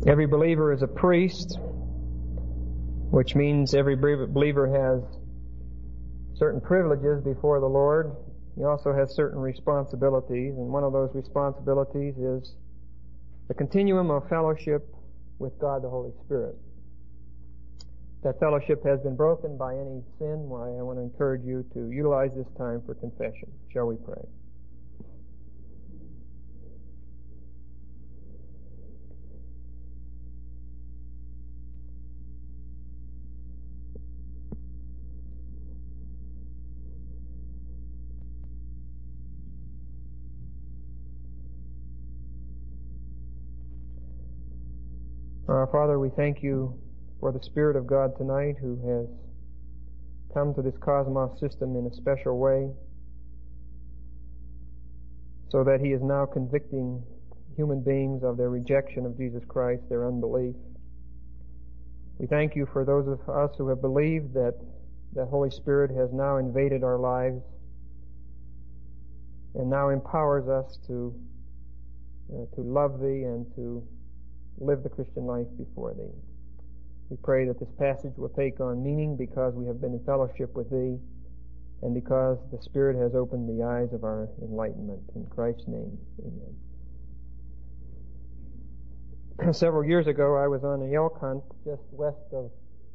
Every believer is a priest, which means every believer has certain privileges before the Lord. He also has certain responsibilities, and one of those responsibilities is the continuum of fellowship with God the Holy Spirit. That fellowship has been broken by any sin. Why, I want to encourage you to utilize this time for confession. Shall we pray? Father, we thank you for the Spirit of God tonight who has come to this cosmos system in a special way so that He is now convicting human beings of their rejection of Jesus Christ, their unbelief. We thank you for those of us who have believed that the Holy Spirit has now invaded our lives and now empowers us to love Thee and to live the Christian life before Thee. We pray that this passage will take on meaning because we have been in fellowship with Thee and because the Spirit has opened the eyes of our enlightenment. In Christ's name, amen. Several years ago, I was on an elk hunt just west of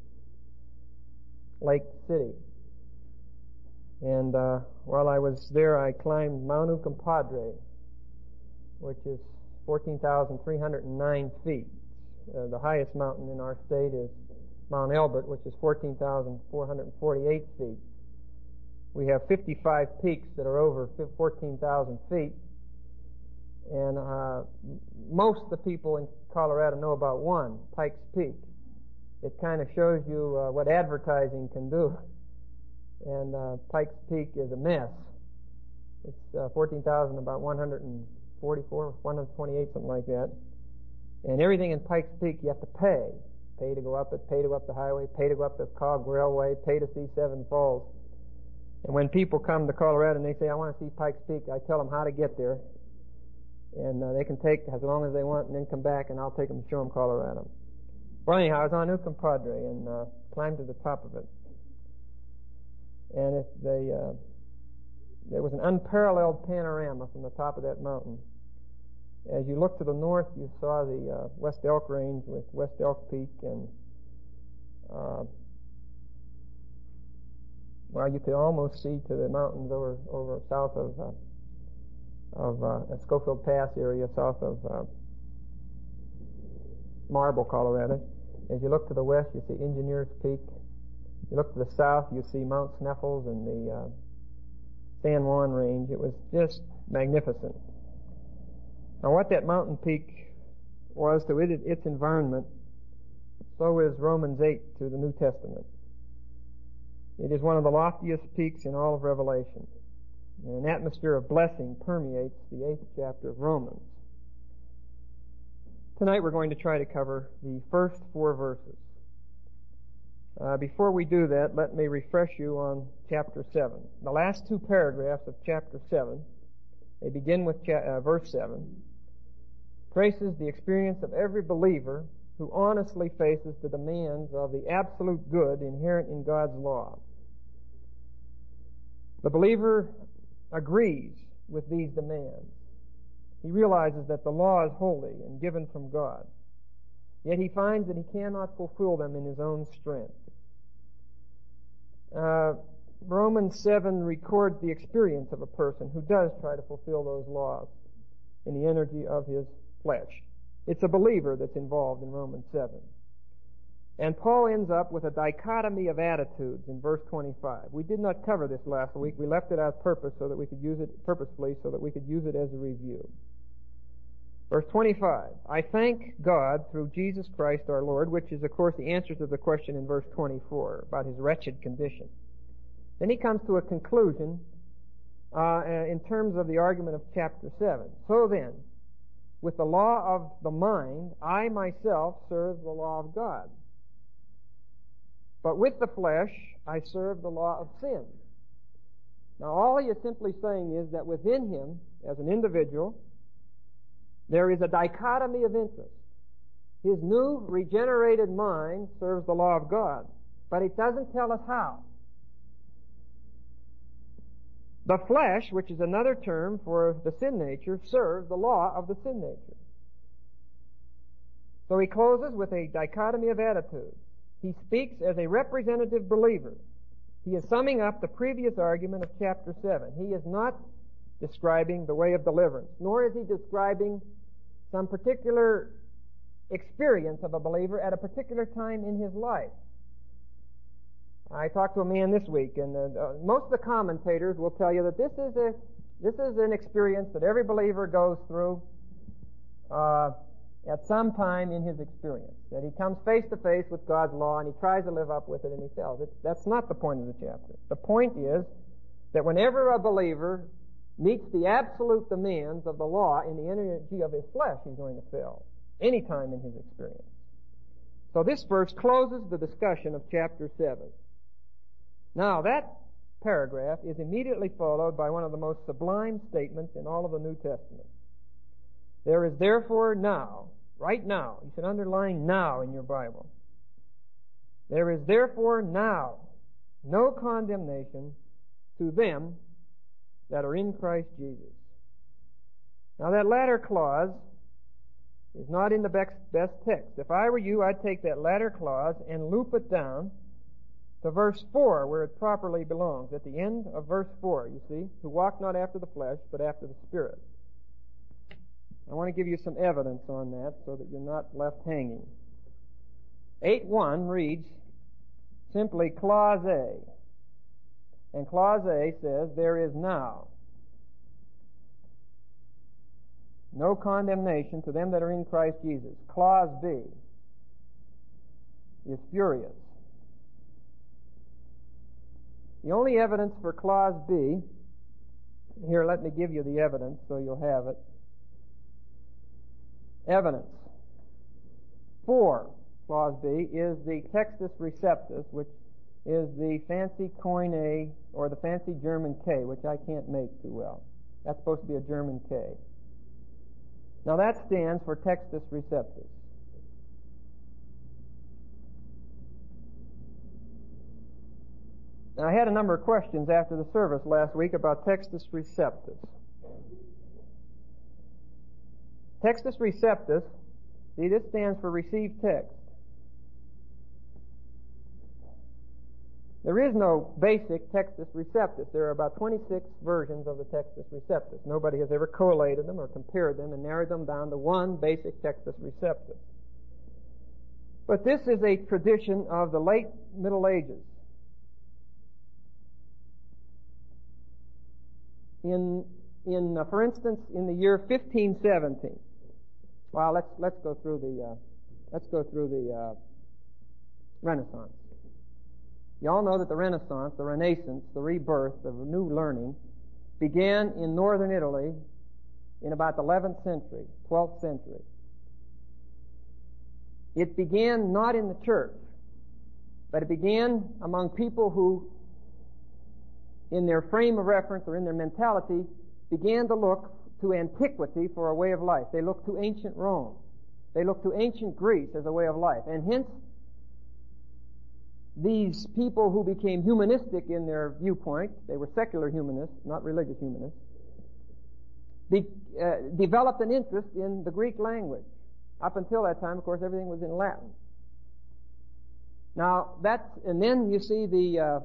Lake City. And while I was there, I climbed Mount Uncompahgre, which is 14,309 feet. The highest mountain in our state is Mount Elbert, which is 14,448 feet. We have 55 peaks that are over 14,000 feet. And most of the people in Colorado know about one, Pikes Peak. It kind of shows you what advertising can do. And Pikes Peak is a mess. It's 14,000, about 144, 128, something like that. And everything in Pikes Peak you have to pay. Pay to go up it, pay to go up the highway, pay to go up the Cog Railway, pay to see Seven Falls. And when people come to Colorado and they say, I want to see Pikes Peak, I tell them how to get there. And they can take as long as they want and then come back and I'll take them to show them Colorado. Well, anyhow, I was on Uncompahgre and climbed to the top of it. And there was an unparalleled panorama from the top of that mountain. As you look to the north, you saw the West Elk Range with West Elk Peak, and you could almost see to the mountains over south of Schofield Pass area, south of Marble, Colorado. As you look to the west, you see Engineers Peak. You look to the south, you see Mount Sneffels and the San Juan Range. It was just magnificent. Now, what that mountain peak was to its environment, so is Romans 8 to the New Testament. It is one of the loftiest peaks in all of Revelation. And an atmosphere of blessing permeates the 8th chapter of Romans. Tonight we're going to try to cover the first 4 verses. Before we do that, let me refresh you on chapter 7. The last 2 paragraphs of chapter 7, they begin with verse 7, traces the experience of every believer who honestly faces the demands of the absolute good inherent in God's law. The believer agrees with these demands. He realizes that the law is holy and given from God. Yet he finds that he cannot fulfill them in his own strength. Romans 7 records the experience of a person who does try to fulfill those laws in the energy of his flesh. It's a believer that's involved in Romans 7. And Paul ends up with a dichotomy of attitudes in verse 25. We did not cover this last week. We left it out purposefully so that we could use it as a review. Verse 25, I thank God through Jesus Christ our Lord, which is, of course, the answer to the question in verse 24 about his wretched condition. Then he comes to a conclusion in terms of the argument of chapter 7. So then, with the law of the mind, I myself serve the law of God. But with the flesh, I serve the law of sin. Now, all he is simply saying is that within him, as an individual, there is a dichotomy of interest. His new regenerated mind serves the law of God, but it doesn't tell us how. The flesh, which is another term for the sin nature, serves the law of the sin nature. So he closes with a dichotomy of attitudes. He speaks as a representative believer. He is summing up the previous argument of chapter 7. He is not describing the way of deliverance, nor is he describing some particular experience of a believer at a particular time in his life. I talked to a man this week, and most of the commentators will tell you that this is an experience that every believer goes through at some time in his experience. That he comes face to face with God's law and he tries to live up with it and he fails. That's not the point of the chapter. The point is that whenever a believer meets the absolute demands of the law in the energy of his flesh, he's going to fail any time in his experience. So this verse closes the discussion of chapter 7. Now, that paragraph is immediately followed by one of the most sublime statements in all of the New Testament. There is therefore now, right now, you should underline now in your Bible. There is therefore now no condemnation to them that are in Christ Jesus. Now, that latter clause is not in the best text. If I were you, I'd take that latter clause and loop it down to verse 4, where it properly belongs. At the end of verse 4, you see, who walk not after the flesh, but after the Spirit. I want to give you some evidence on that so that you're not left hanging. 8:1 reads simply clause A. And clause A says, there is now no condemnation to them that are in Christ Jesus. Clause B is furious. The only evidence for clause B, here let me give you the evidence so you'll have it. Evidence for clause B is the Textus Receptus, which is the fancy Koine or the fancy German K, which I can't make too well. That's supposed to be a German K. Now that stands for Textus Receptus. Now, I had a number of questions after the service last week about Textus Receptus. Textus Receptus, see, this stands for received text. There is no basic Textus Receptus. There are about 26 versions of the Textus Receptus. Nobody has ever collated them or compared them and narrowed them down to one basic Textus Receptus. But this is a tradition of the late Middle Ages. For instance, in the year 1517. Well, let's go through the Renaissance. You all know that the Renaissance, the Renaissance, the rebirth of new learning, began in northern Italy in about the 11th century, 12th century. It began not in the church, but it began among people who, in their frame of reference or in their mentality, began to look to antiquity for a way of life. They looked to ancient Rome. They looked to ancient Greece as a way of life. And hence, these people who became humanistic in their viewpoint, they were secular humanists, not religious humanists, developed an interest in the Greek language. Up until that time, of course, everything was in Latin. Now, and then you see the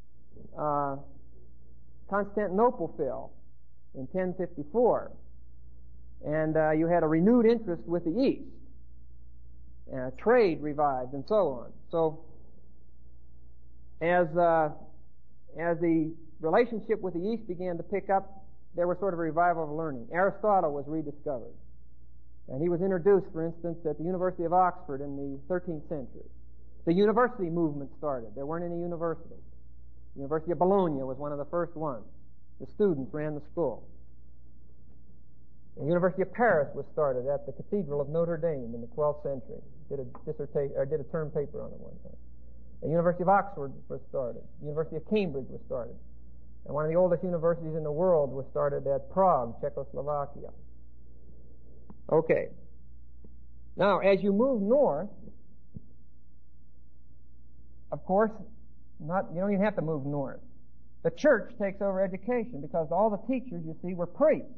Constantinople fell in 1054, and you had a renewed interest with the East. Trade revived, and so on. So, as the relationship with the East began to pick up, there was sort of a revival of learning. Aristotle was rediscovered, and he was introduced, for instance, at the University of Oxford in the 13th century. The university movement started. There weren't any universities. The University of Bologna was one of the first ones. The students ran the school. The University of Paris was started at the Cathedral of Notre Dame in the 12th century. Did a term paper on it one time. The University of Oxford was started. The University of Cambridge was started. And one of the oldest universities in the world was started at Prague, Czechoslovakia. Okay. Now, as you move north, of course, you don't even have to move north. The church takes over education because all the teachers, you see, were priests.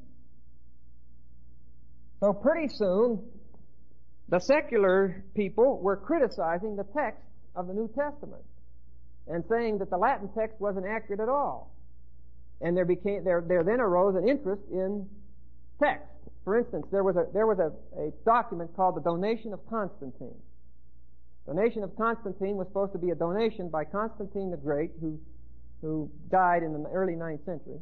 So pretty soon, the secular people were criticizing the text of the New Testament and saying that the Latin text wasn't accurate at all. And there then arose an interest in text. For instance, there was a document called the Donation of Constantine. Donation of Constantine was supposed to be a donation by Constantine the Great, who died in the early 9th century.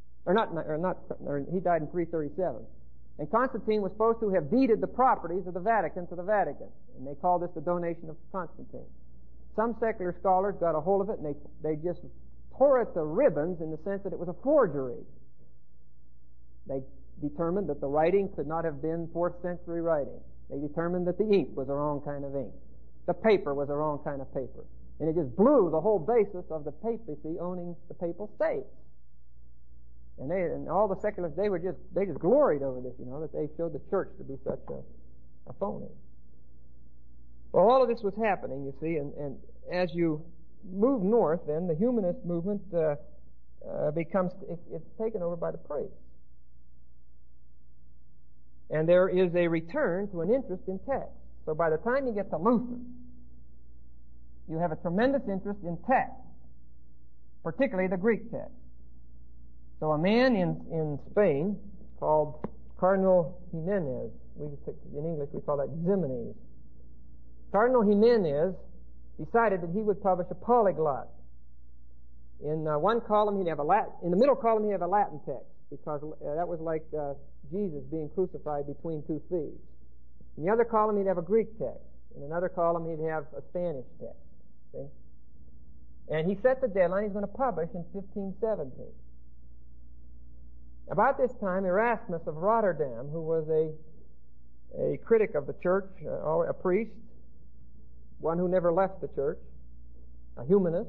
He died in 337. And Constantine was supposed to have deeded the properties of the Vatican to the Vatican. And they called this the Donation of Constantine. Some secular scholars got a hold of it and they just tore it to ribbons in the sense that it was a forgery. They determined that the writing could not have been 4th century writing. They determined that the ink was the wrong kind of ink. The paper was the wrong kind of paper. And it just blew the whole basis of the papacy owning the papal states. And all the secularists, they just gloried over this, that they showed the church to be such a phony. Well, all of this was happening, you see, and as you move north, then the humanist movement it's taken over by the priests. And there is a return to an interest in text. So by the time you get to Luther, you have a tremendous interest in text, particularly the Greek text. So a man in Spain called Cardinal Jimenez, in English we call that Ximenes. Cardinal Jimenez decided that he would publish a polyglot. In one column he'd have in the middle column he'd have a Latin text, because that was like Jesus being crucified between two thieves. In the other column he'd have a Greek text. In another column he'd have a Spanish text. See? And he set the deadline. He's going to publish in 1517. About this time, Erasmus of Rotterdam, who was a critic of the church, a priest, one who never left the church, a humanist,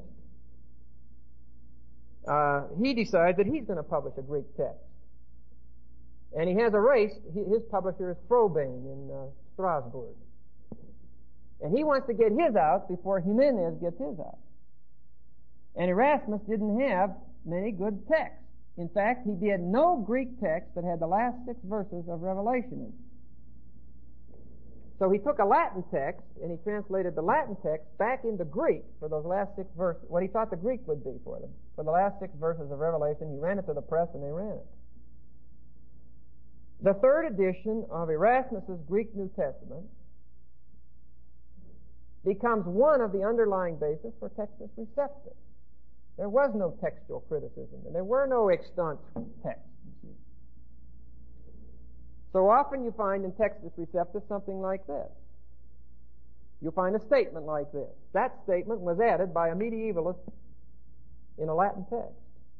he decides that he's going to publish a Greek text. And he has a race. His publisher is Froben in Strasbourg. And he wants to get his out before Jimenez gets his out. And Erasmus didn't have many good texts. In fact, he had no Greek text that had the last 6 verses of Revelation in it. So he took a Latin text and he translated the Latin text back into Greek for those last 6 verses, what he thought the Greek would be for them. For the last 6 verses of Revelation, he ran it to the press and they ran it. The 3rd edition of Erasmus's Greek New Testament becomes one of the underlying bases for Textus Receptus. There was no textual criticism, and there were no extant texts. So often you find in Textus Receptus something like this. You'll find a statement like this. That statement was added by a medievalist in a Latin text.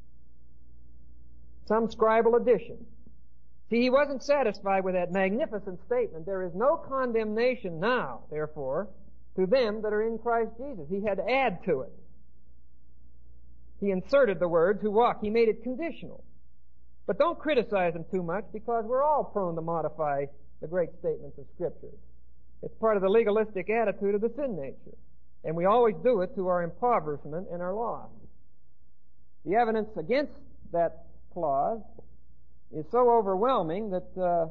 Some scribal addition. See, he wasn't satisfied with that magnificent statement. There is no condemnation now, therefore, to them that are in Christ Jesus. He had to add to it. He inserted the words who walk. He made it conditional. But don't criticize him too much, because we're all prone to modify the great statements of Scripture. It's part of the legalistic attitude of the sin nature. And we always do it to our impoverishment and our loss. The evidence against that clause is so overwhelming that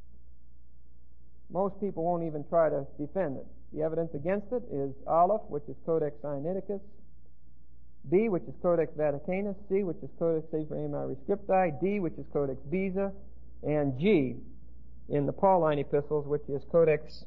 most people won't even try to defend it. The evidence against it is Aleph, which is Codex Sinaiticus, B, which is Codex Vaticanus, C, which is Codex Ephraemi Rescripti, D, which is Codex Beza, and G in the Pauline epistles, which is Codex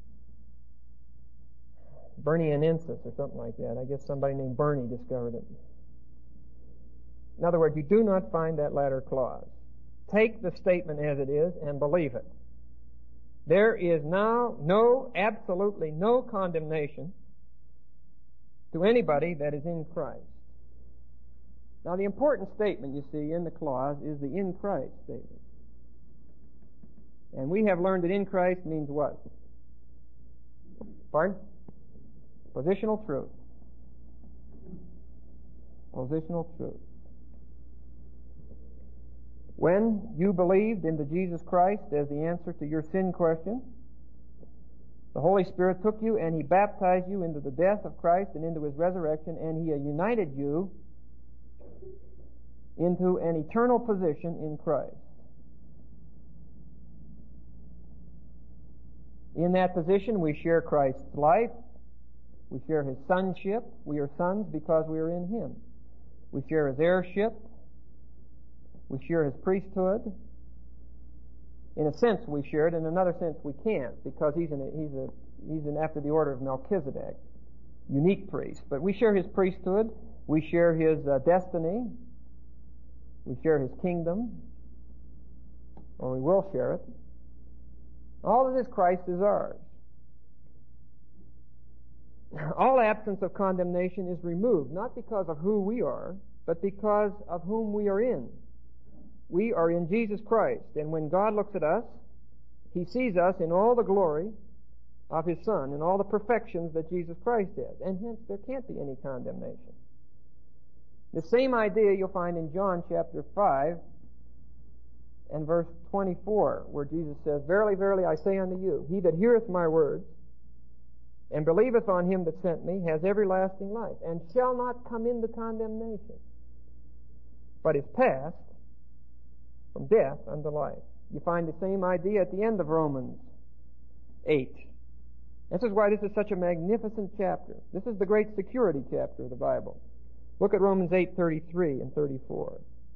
Bernianensis or something like that. I guess somebody named Bernie discovered it. In other words, you do not find that latter clause. Take the statement as it is and believe it. There is now absolutely no condemnation to anybody that is in Christ. Now, the important statement, you see, in the clause is the in Christ statement. And we have learned that in Christ means what? Pardon? Positional truth. Positional truth. When you believed into Jesus Christ as the answer to your sin question, The Holy Spirit took you and He baptized you into the death of Christ and into His resurrection, and He united you into an eternal position in Christ. In that position, we share Christ's life. We share His sonship. We are sons because we are in Him. We share His heirship. We share His priesthood. In a sense, we share it. In another sense, we can't, because he's after the order of Melchizedek, unique priest. But we share His priesthood. We share His destiny. We share His kingdom, or we will share it. All of this Christ is ours. All absence of condemnation is removed, not because of who we are, but because of whom we are in. We are in Jesus Christ, and when God looks at us, He sees us in all the glory of His Son and all the perfections that Jesus Christ has, and hence there can't be any condemnation. The same idea you'll find in John chapter 5 and verse 24, where Jesus says, "Verily, verily, I say unto you, he that heareth my words and believeth on Him that sent me has everlasting life, and shall not come into condemnation, but is passed from death unto life." You find the same idea at the end of Romans 8. This is why this is such a magnificent chapter. This is the great security chapter of the Bible. Look at Romans 8:33 and 34.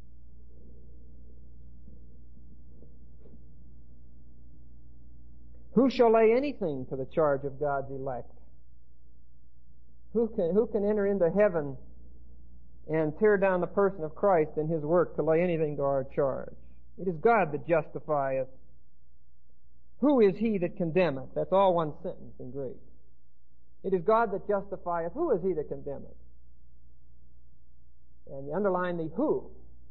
Who shall lay anything to the charge of God's elect? Who can enter into heaven and tear down the person of Christ and His work to lay anything to our charge? It is God that justifieth. Who is he that condemneth? That's all one sentence in Greek. It is God that justifieth. Who is he that condemneth? And you underline the who.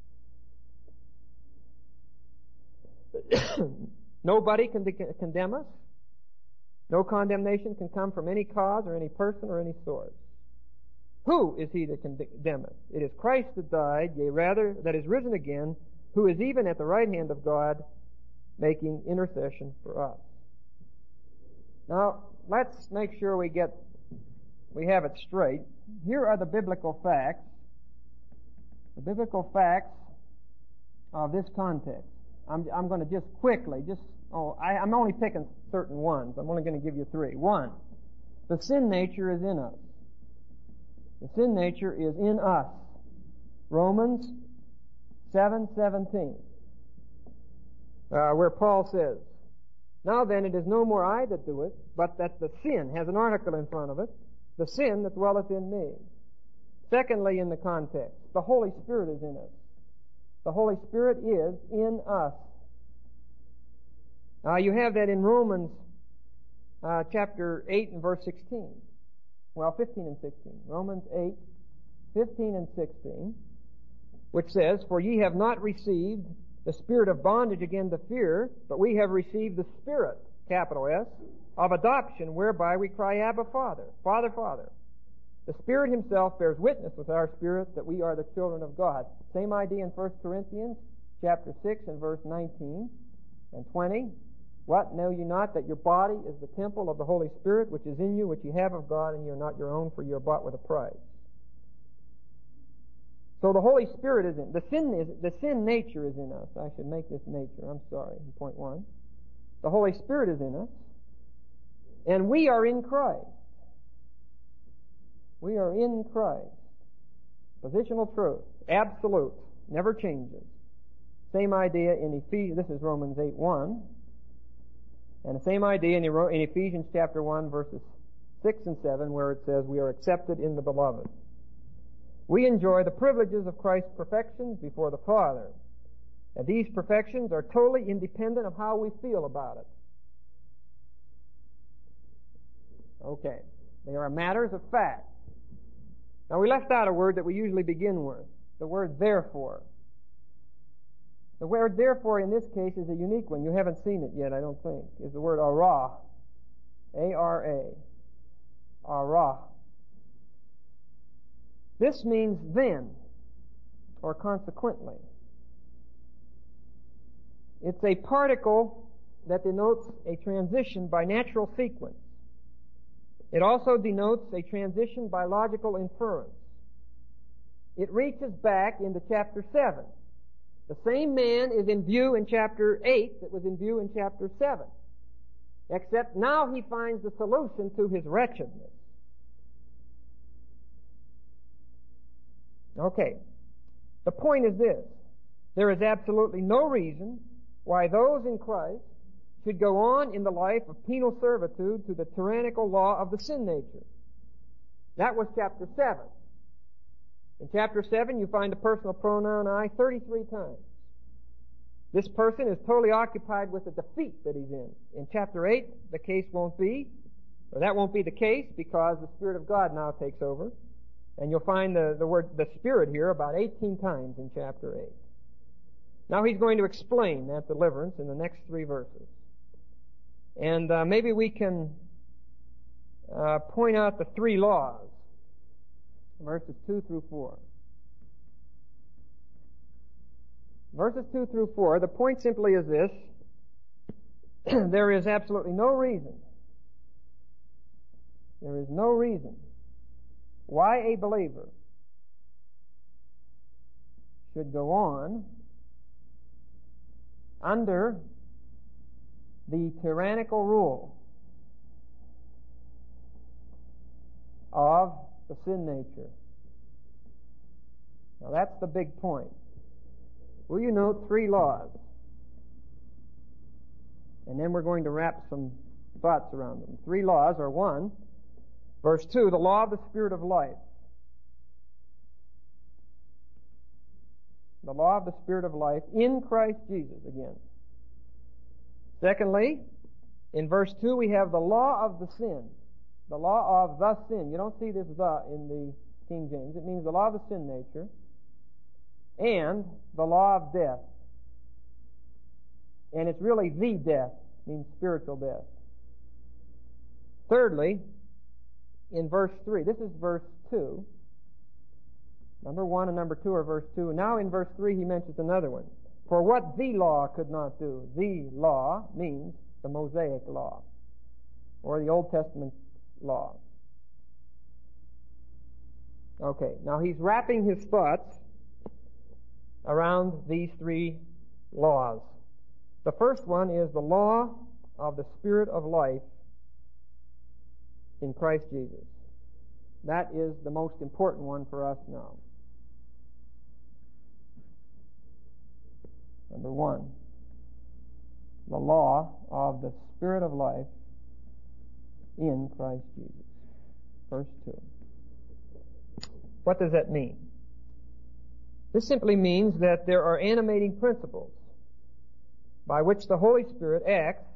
Nobody can condemn us. No condemnation can come from any cause or any person or any source. Who is he that condemneth? It is Christ that died, yea rather, that is risen again, who is even at the right hand of God, making intercession for us. Now, let's make sure we have it straight. Here are the biblical facts. The biblical facts of this context. I'm going to just quickly, I'm only picking certain ones. I'm only going to give you three. One, the sin nature is in us. The sin nature is in us. Romans 7:17, where Paul says, "Now then, it is no more I that do it, but that the sin," has an article in front of it, "the sin that dwelleth in me." Secondly, in the context, the Holy Spirit is in us. The Holy Spirit is in us. You have that in Romans chapter 8 and verse 16. Well, 15 and 16. Romans 8, 15 and 16, which says, "For ye have not received the spirit of bondage again to fear, but we have received the Spirit," capital S, "of adoption, whereby we cry, Abba, Father, Father, Father. The Spirit Himself bears witness with our spirit that we are the children of God." Same idea in 1 Corinthians chapter 6 and verse 19 and 20. "What, know ye not that your body is the temple of the Holy Spirit, which is in you, which ye have of God, and ye are not your own, for ye are bought with a price." So the Holy Spirit is in. The sin nature is in us. I should make this nature. I'm sorry. Point one. The Holy Spirit is in us. And we are in Christ. We are in Christ. Positional truth. Absolute. Never changes. Same idea in Ephesians. This is Romans 8:1. And the same idea in Ephesians chapter 1 verses 6 and 7, where it says we are accepted in the Beloved. We enjoy the privileges of Christ's perfections before the Father. And these perfections are totally independent of how we feel about it. Okay. They are matters of fact. Now we left out a word that we usually begin with. The word therefore. The word therefore in this case is a unique one. You haven't seen it yet, I don't think. Is the word ara. A-R-A. Ara. This means then, or consequently. It's a particle that denotes a transition by natural sequence. It also denotes a transition by logical inference. It reaches back into chapter 7. The same man is in view in chapter 8 that was in view in chapter 7. Except now he finds the solution to his wretchedness. Okay. The point is this. There is absolutely no reason why those in Christ should go on in the life of penal servitude to the tyrannical law of the sin nature. That was chapter 7. In chapter 7, you find the personal pronoun I 33 times. This person is totally occupied with the defeat that he's in. In chapter 8, the case won't be, or that won't be the case because the Spirit of God now takes over. And you'll find the word, the Spirit here about 18 times in chapter 8. Now he's going to explain that deliverance in the next 3 verses. And maybe we can point out the 3 laws, verses 2 through 4. Verses 2 through 4, the point simply is this. There is absolutely no reason. There is no reason why a believer should go on under the tyrannical rule of the sin nature. Now that's the big point. Will you note 3 laws? And then we're going to wrap some thoughts around them. 3 laws are 1, verse 2, the law of the Spirit of life. The law of the Spirit of life in Christ Jesus again. Secondly, in verse 2 we have the law of the sin. The law of the sin. You don't see this the in the King James. It means the law of the sin nature. And the law of death. And it's really the death, means spiritual death. Thirdly, in verse 3, this is verse 2. Number 1 and number 2 are verse 2. Now in verse 3 he mentions another one. For what the law could not do. The law means the Mosaic law, or the Old Testament law. Okay, now he's wrapping his thoughts around these 3 laws. The first one is the law of the Spirit of life in Christ Jesus. That is the most important one for us now. Number 1, the law of the Spirit of life in Christ Jesus. Verse 2. What does that mean? This simply means that there are animating principles by which the Holy Spirit acts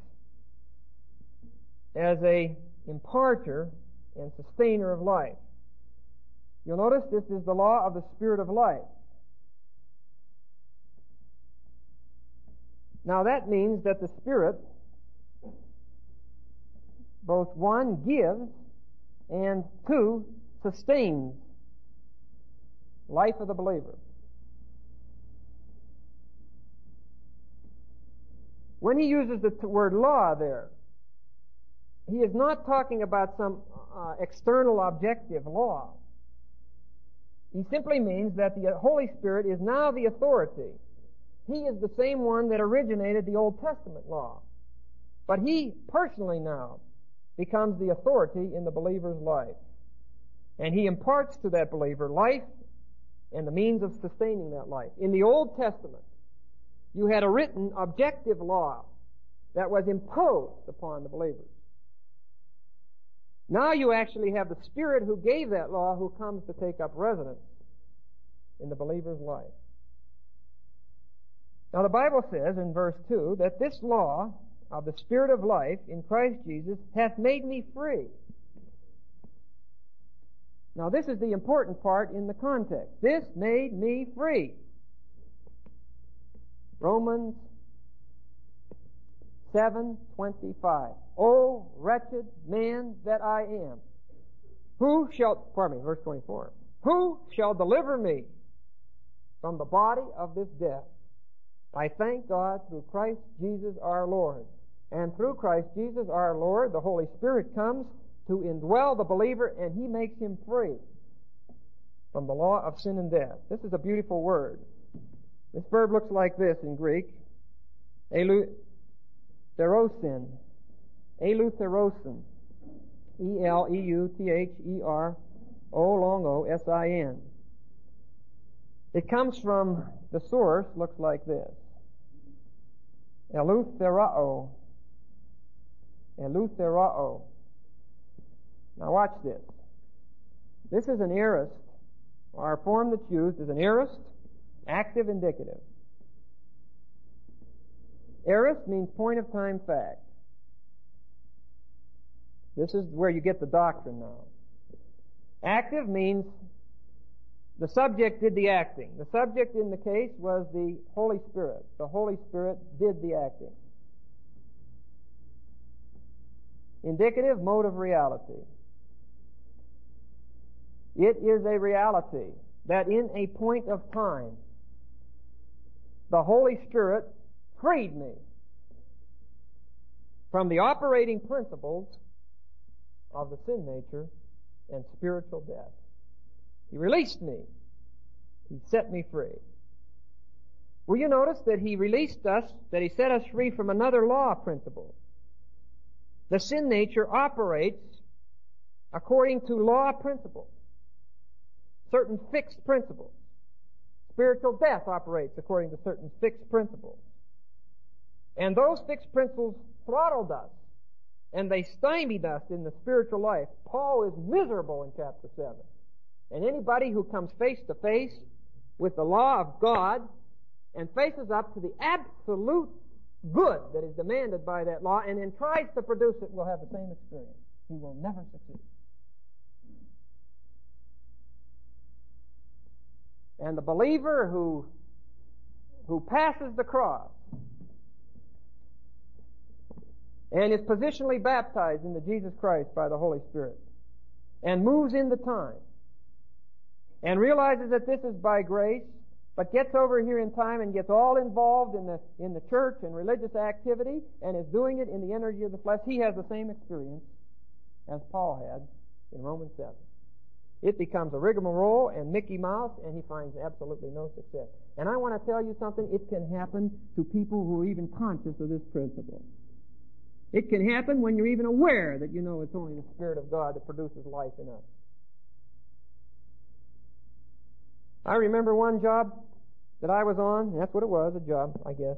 as a imparter and sustainer of life. You'll notice this is the law of the Spirit of life. Now that means that the Spirit both 1, gives, and 2, sustains life of the believer. When he uses the word law there, he is not talking about some external objective law. He simply means that the Holy Spirit is now the authority. He is the same one that originated the Old Testament law. But he personally now becomes the authority in the believer's life. And he imparts to that believer life and the means of sustaining that life. In the Old Testament, you had a written objective law that was imposed upon the believers. Now you actually have the Spirit who gave that law who comes to take up residence in the believer's life. Now the Bible says in verse 2 that this law of the Spirit of life in Christ Jesus hath made me free. Now this is the important part in the context. This made me free. Romans 7:25. O wretched man that I am. Verse 24. Who shall deliver me from the body of this death? I thank God through Christ Jesus our Lord. And through Christ Jesus our Lord, the Holy Spirit comes to indwell the believer, and He makes him free from the law of sin and death. This is a beautiful word. This verb looks like this in Greek. Eleutherosin. Eleutherosin. E-L-E-U-T-H-E-R-O-long-O-S-I-N. It comes from the source, looks like this. Eleutherao. Eleutherao. Now watch this. This is an aorist. Our form that's used is an aorist, active indicative. Aorist means point of time fact. This is where you get the doctrine now. Active means the subject did the acting. The subject in the case was the Holy Spirit. The Holy Spirit did the acting. Indicative, mode of reality. It is a reality that in a point of time, the Holy Spirit freed me from the operating principles of the sin nature and spiritual death. He released me. He set me free. Will you notice that He released us, that He set us free from another law principle? The sin nature operates according to law principles, certain fixed principles. Spiritual death operates according to certain fixed principles. And those fixed principles throttled us, and they stymied us in the spiritual life. Paul is miserable in chapter 7. And anybody who comes face to face with the law of God and faces up to the absolute good that is demanded by that law and then tries to produce it will have the same experience. He will never succeed. And the believer who passes the cross and is positionally baptized into Jesus Christ by the Holy Spirit and moves into time and realizes that this is by grace, but gets over here in time and gets all involved in the church and religious activity and is doing it in the energy of the flesh, he has the same experience as Paul had in Romans 7. It becomes a rigmarole and Mickey Mouse, and he finds absolutely no success. And I want to tell you something, it can happen to people who are even conscious of this principle. It can happen when you're even aware that you know it's only the Spirit of God that produces life in us. I remember one job that I was on, that's what it was, a job, I guess.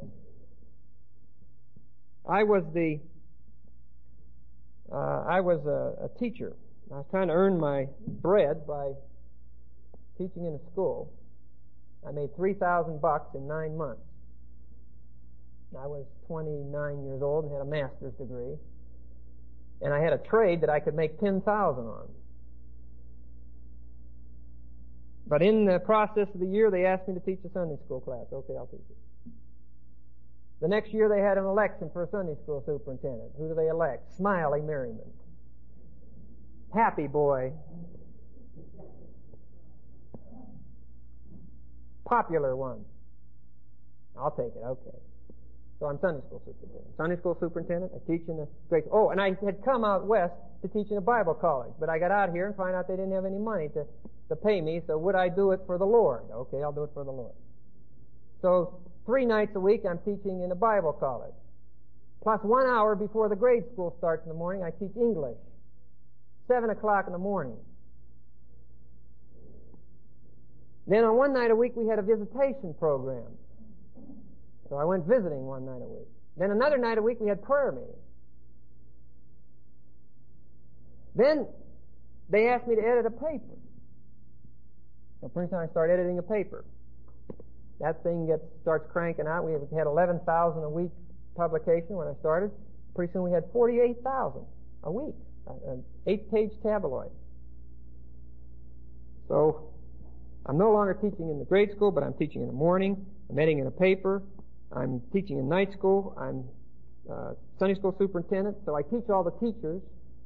I was a teacher. I was trying to earn my bread by teaching in a school. I made $3,000 in 9 months. I was 29 years old and had a master's degree. And I had a trade that I could make $10,000 on. But in the process of the year, they asked me to teach a Sunday school class. Okay, I'll teach it. The next year, they had an election for a Sunday school superintendent. Who do they elect? Smiley Merriman. Happy boy. Popular one. I'll take it, okay. So I'm Sunday school superintendent. Sunday school superintendent, I teach in the grade. Oh, and I had come out west to teach in a Bible college, but I got out here and found out they didn't have any money to pay me, so would I do it for the Lord? Okay, I'll do it for the Lord. So 3 nights a week I'm teaching in a Bible college. Plus 1 hour before the grade school starts in the morning, I teach English. 7 o'clock in the morning. Then on 1 night a week we had a visitation program. So I went visiting 1 night a week. Then another night a week we had prayer meeting. Then they asked me to edit a paper. So pretty soon I start editing a paper. That thing starts cranking out. We had 11,000 a week publication when I started. Pretty soon we had 48,000 a week. An 8-page tabloid. So I'm no longer teaching in the grade school, but I'm teaching in the morning. I'm editing a paper. I'm teaching in night school. I'm Sunday school superintendent. So I teach all the teachers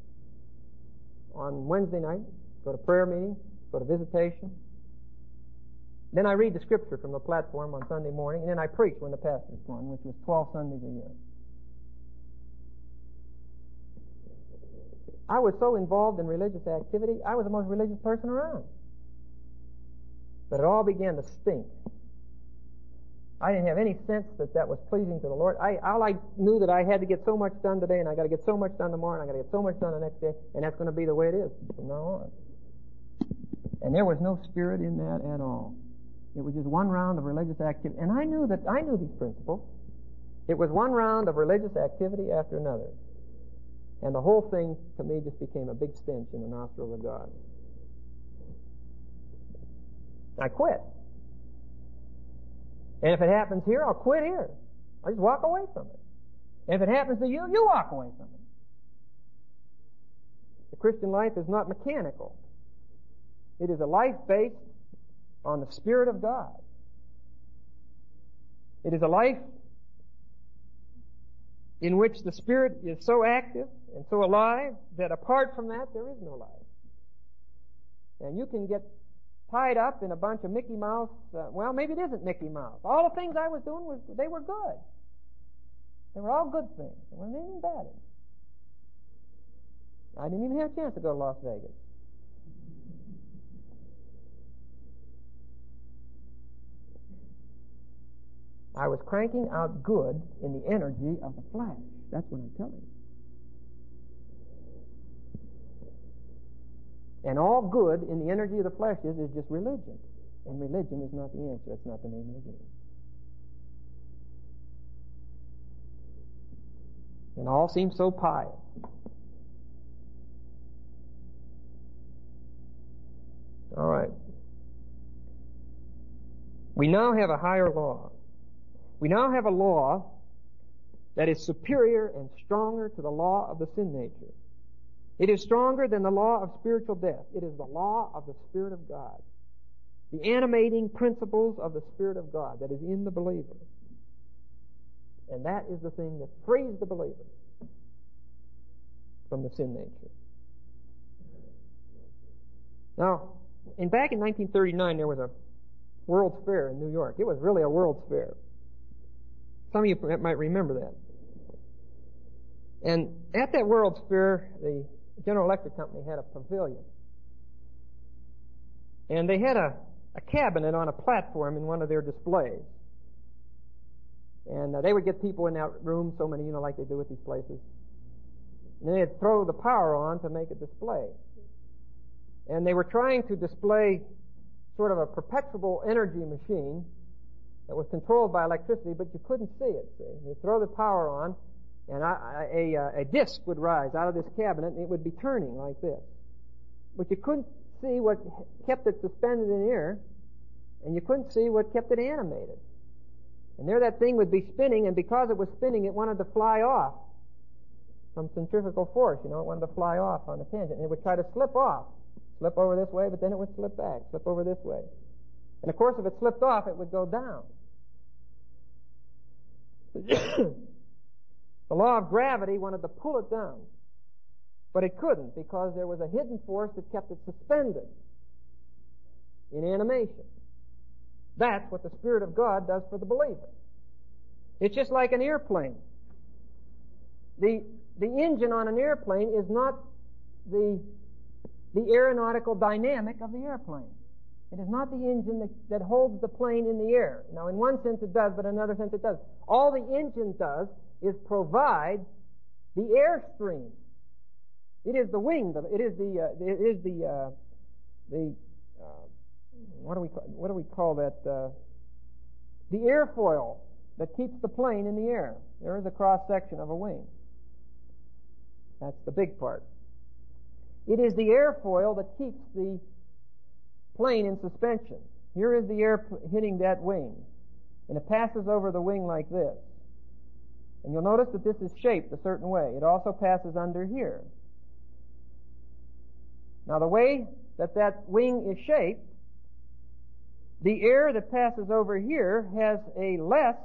on Wednesday night. Go to prayer meeting. Go to visitation. Then I read the scripture from the platform on Sunday morning, and then I preach when the pastor's gone, which was 12 Sundays a year. I was so involved in religious activity, I was the most religious person around. But it all began to stink. I didn't have any sense that that was pleasing to the Lord. All I knew that I had to get so much done today, and I got to get so much done tomorrow, and I got to get so much done the next day, and that's going to be the way it is from now on. And there was no spirit in that at all. It was just one round of religious activity. And I knew these principles. It was one round of religious activity after another. And the whole thing, to me, just became a big stench in the nostrils of God. I quit. And if it happens here, I'll quit here. I'll just walk away from it. And if it happens to you, you walk away from it. The Christian life is not mechanical. It is a life based on the Spirit of God. It is a life in which the Spirit is so active and so alive that apart from that, there is no life. And you can get tied up in a bunch of Mickey Mouse, well, maybe it isn't Mickey Mouse. All the things I was doing, they were good. They were all good things. There wasn't anything bad in them. I didn't even have a chance to go to Las Vegas. I was cranking out good in the energy of the flesh. That's what I'm telling you. And all good in the energy of the flesh is just religion. And religion is not the answer. It's not the name of the game. And all seems so pious. All right. We now have a higher law. We now have a law that is superior and stronger to the law of the sin nature. It is stronger than the law of spiritual death. It is the law of the Spirit of God. The animating principles of the Spirit of God that is in the believer. And that is the thing that frees the believer from the sin nature. Now, back in 1939, there was a World's Fair in New York. It was really a World's Fair. Some of you might remember that. And at that World's Fair, the General Electric Company had a pavilion. And they had a cabinet on a platform in one of their displays. And they would get people in that room, so many, like they do with these places. And they'd throw the power on to make a display. And they were trying to display sort of a perpetual energy machine that was controlled by electricity, but you couldn't see it, see. You throw the power on, and a disc would rise out of this cabinet, and it would be turning like this. But you couldn't see what kept it suspended in air, and you couldn't see what kept it animated. And there that thing would be spinning, and because it was spinning, it wanted to fly off from centrifugal force. It wanted to fly off on the tangent, and it would try to slip off. Slip over this way, but then it would slip back. Slip over this way. And of course, if it slipped off, it would go down. The law of gravity wanted to pull it down. But it couldn't, because there was a hidden force that kept it suspended in animation. That's what the Spirit of God does for the believer. It's just like an airplane. The engine on an airplane is not the aeronautical dynamic of the airplane. It is not the engine that holds the plane in the air. Now, in one sense it does, but in another sense it does. All the engine does is provide the airstream. It is the wing. It is the what do we call that? The airfoil that keeps the plane in the air. There is a cross section of a wing. That's the big part. It is the airfoil that keeps the plane in suspension. Here is the air hitting that wing, and it passes over the wing like this. And you'll notice that this is shaped a certain way. It also passes under here. Now, the way that wing is shaped, the air that passes over here has a less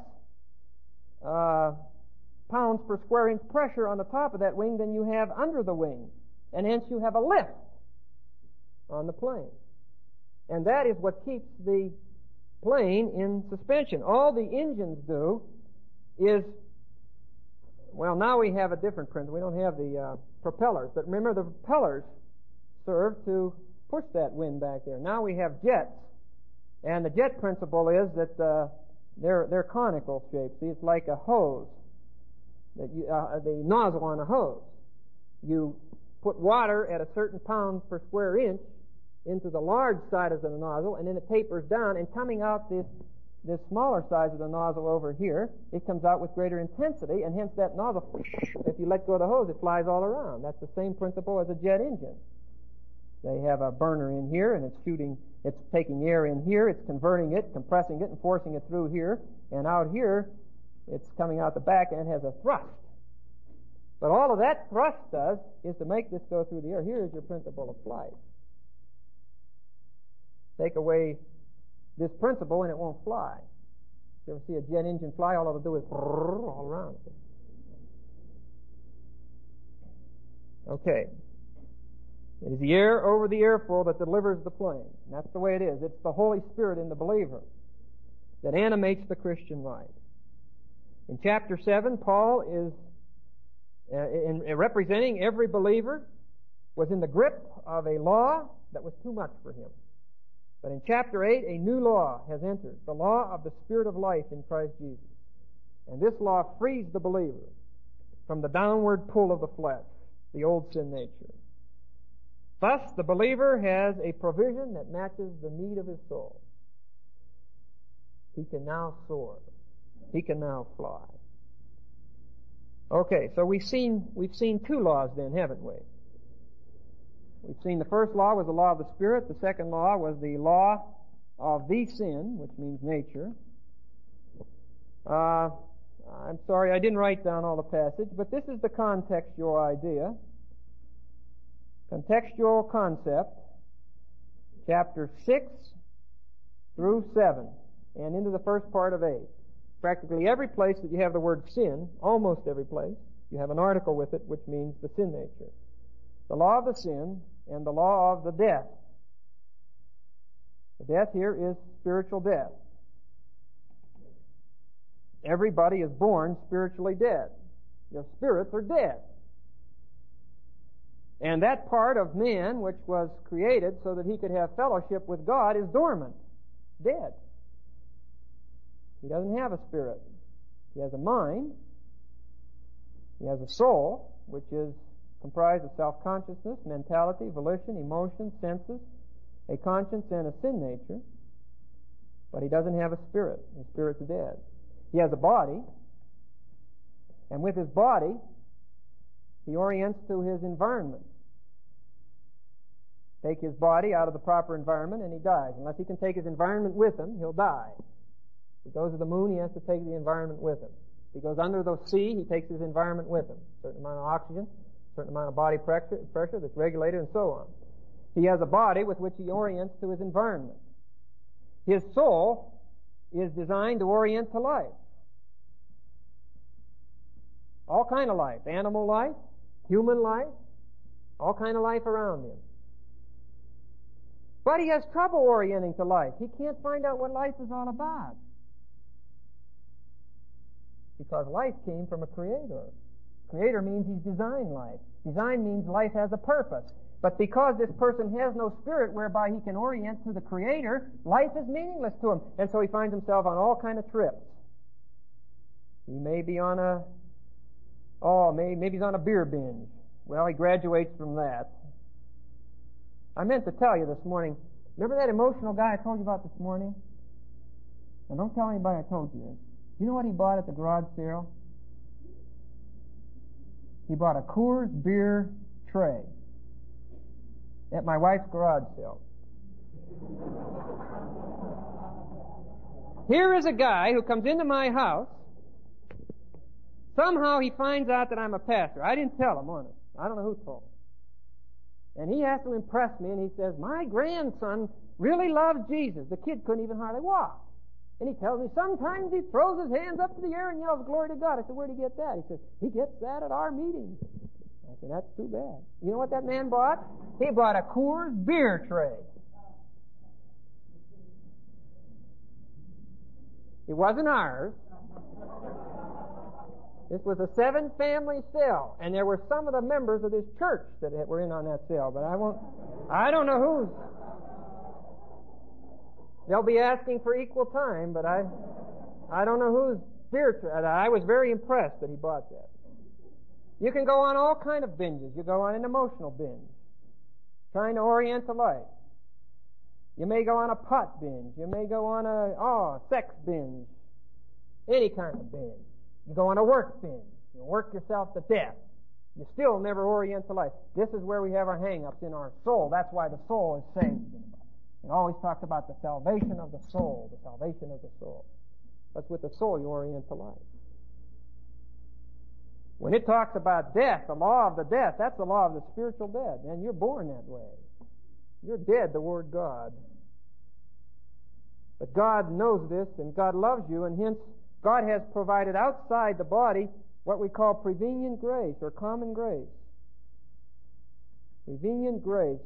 pounds per square inch pressure on the top of that wing than you have under the wing. And hence you have a lift on the plane. And that is what keeps the plane in suspension. All the engines do is Well, now we have a different principle. We don't have the propellers. But remember, the propellers serve to push that wind back there. Now we have jets. And the jet principle is that they're conical shaped. See, it's like a hose. The nozzle on a hose. You put water at a certain pound per square inch into the large side of the nozzle, and then it tapers down, and coming out this smaller size of the nozzle over here, it comes out with greater intensity, and hence that nozzle, if you let go of the hose, it flies all around. That's the same principle as a jet engine. They have a burner in here, and it's taking air in here, it's converting it, compressing it, and forcing it through here, and out here, it's coming out the back and has a thrust. But all of that thrust does is to make this go through the air. Here is your principle of flight. Take away this principle and it won't fly. You ever see a jet engine fly? All it'll do is all around. Okay. It is the air over the airflow that delivers the plane. And that's the way it is. It's the Holy Spirit in the believer that animates the Christian life. In chapter 7, Paul is representing every believer, was in the grip of a law that was too much for him. But in chapter 8, a new law has entered, the law of the Spirit of life in Christ Jesus. And this law frees the believer from the downward pull of the flesh, the old sin nature. Thus, the believer has a provision that matches the need of his soul. He can now soar. He can now fly. Okay, so we've seen two laws then, haven't we? We've seen the first law was the law of the Spirit. The second law was the law of the sin, which means nature. I'm sorry, I didn't write down all the passage, but this is the contextual idea. Contextual concept, chapter 6 through 7, and into the first part of 8. Practically every place that you have the word sin, almost every place, you have an article with it, which means the sin nature. The law of the sin and the law of the death. The death here is spiritual death. Everybody is born spiritually dead. Your spirits are dead. And that part of man which was created so that he could have fellowship with God is dormant, dead. He doesn't have a spirit. He has a mind. He has a soul, which is comprised of self-consciousness, mentality, volition, emotion, senses, a conscience, and a sin nature. But he doesn't have a spirit. His spirit's dead. He has a body, and with his body, he orients to his environment. Take his body out of the proper environment, and he dies. Unless he can take his environment with him, he'll die. If he goes to the moon, he has to take the environment with him. If he goes under the sea, he takes his environment with him. A certain amount of oxygen, a certain amount of body pressure that's regulated, and so on. He has a body with which he orients to his environment. His soul is designed to orient to life. All kind of life. Animal life, human life, all kind of life around him. But he has trouble orienting to life. He can't find out what life is all about. Because life came from a creator. Creator means he's designed life. Design means life has a purpose. But because this person has no spirit whereby he can orient to the Creator, life is meaningless to him. And so he finds himself on all kind of trips. He may be on maybe he's on a beer binge. Well, he graduates from that. I meant to tell you this morning, remember that emotional guy I told you about this morning? Now don't tell anybody I told you this. You know what he bought at the garage sale? He bought a Coors beer tray at my wife's garage sale. Here is a guy who comes into my house. Somehow he finds out that I'm a pastor. I didn't tell him, honest. I don't know who told him. And he has to impress me, and he says, my grandson really loves Jesus. The kid couldn't even hardly walk. And he tells me sometimes he throws his hands up to the air and yells, glory to God. I said, where'd he get that? He says, he gets that at our meetings. I said, that's too bad. You know what that man bought? He bought a Coors beer tray. It wasn't ours. This was a 7-family cell, and there were some of the members of this church that were in on that cell, but I don't know whose. They'll be asking for equal time, but I don't know whose spiritual. I was very impressed that he bought that. You can go on all kind of binges. You go on an emotional binge, trying to orient to life. You may go on a pot binge. You may go on a sex binge. Any kind of binge. You go on a work binge. You work yourself to death. You still never orient to life. This is where we have our hang-ups in our soul. That's why the soul is saved. It always talks about the salvation of the soul. The salvation of the soul. That's with the soul you orient to life. When it talks about death, the law of the death, that's the law of the spiritual dead. And you're born that way. You're dead toward God. But God knows this, and God loves you, and hence God has provided outside the body what we call prevenient grace or common grace. Prevenient grace.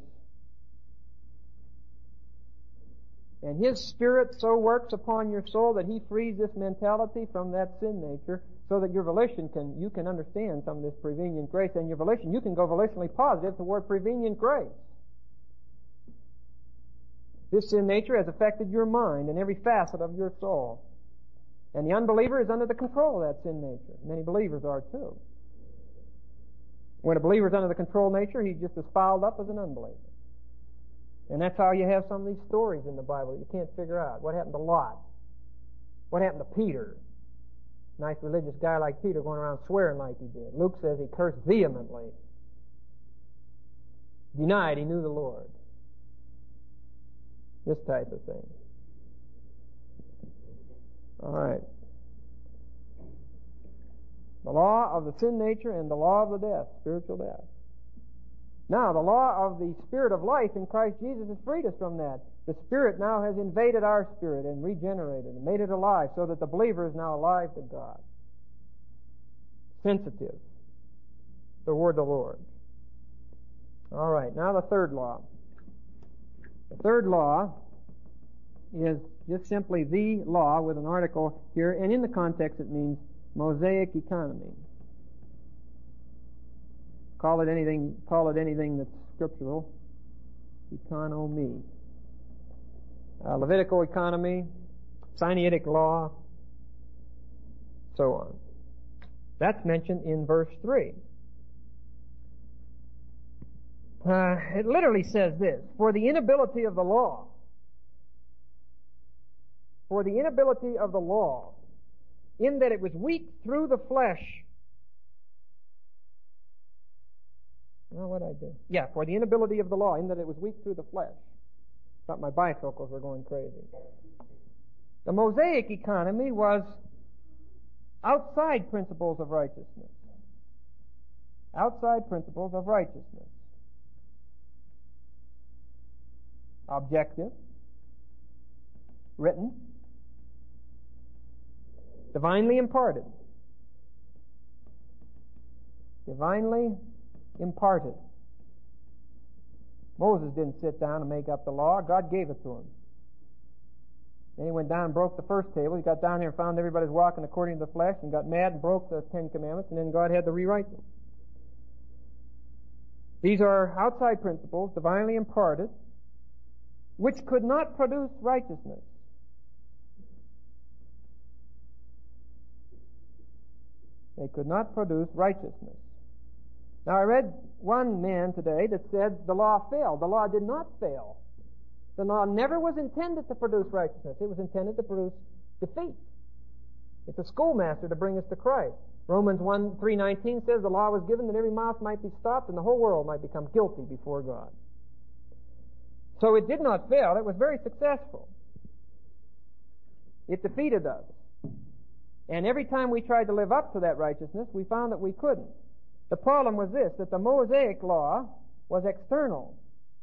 And His Spirit so works upon your soul that He frees this mentality from that sin nature so that your volition you can understand some of this prevenient grace, and your volition, you can go volitionally positive toward prevenient grace. This sin nature has affected your mind and every facet of your soul. And the unbeliever is under the control of that sin nature. Many believers are too. When a believer is under the control nature, he's just as fouled up as an unbeliever. And that's how you have some of these stories in the Bible that you can't figure out. What happened to Lot? What happened to Peter? Nice religious guy like Peter going around swearing like he did. Luke says he cursed vehemently. Denied he knew the Lord. This type of thing. All right. The law of the sin nature and the law of the death, spiritual death. Now, the law of the Spirit of life in Christ Jesus has freed us from that. The Spirit now has invaded our spirit and regenerated and made it alive so that the believer is now alive to God. Sensitive toward the Lord. All right, now the third law. The third law is just simply the law with an article here, and in the context it means Mosaic economy. Call it anything that's scriptural. Economy. Levitical economy, Sinaitic law, so on. That's mentioned in verse 3. It literally says this: for the inability of the law, in that it was weak through the flesh. Well, what'd I do? Yeah, for the inability of the law, in that it was weak through the flesh. Thought my bifocals were going crazy. The Mosaic economy was outside principles of righteousness. Outside principles of righteousness. Objective. Written. Divinely imparted. Divinely imparted. Moses didn't sit down and make up the law. God gave it to him. Then he went down and broke the first table. He got down here and found everybody's walking according to the flesh and got mad and broke the 10 Commandments, and then God had to rewrite them. These are outside principles, divinely imparted, which could not produce righteousness. They could not produce righteousness. Now, I read one man today that said the law failed. The law did not fail. The law never was intended to produce righteousness. It was intended to produce defeat. It's a schoolmaster to bring us to Christ. Romans 3:19 says the law was given that every mouth might be stopped and the whole world might become guilty before God. So it did not fail. It was very successful. It defeated us. And every time we tried to live up to that righteousness, we found that we couldn't. The problem was this, that the Mosaic law was external.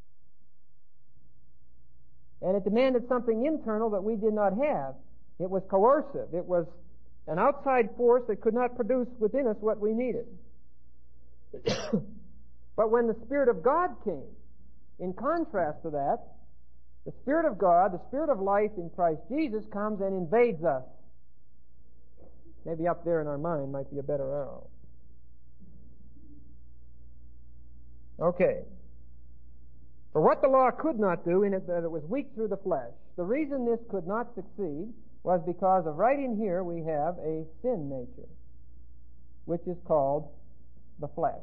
And it demanded something internal that we did not have. It was coercive. It was an outside force that could not produce within us what we needed. But when the Spirit of God came, in contrast to that, the Spirit of God, the Spirit of life in Christ Jesus, comes and invades us. Maybe up there in our mind might be a better arrow. Okay. For what the law could not do, in it that it was weak through the flesh, the reason this could not succeed was because of right in here we have a sin nature, which is called the flesh.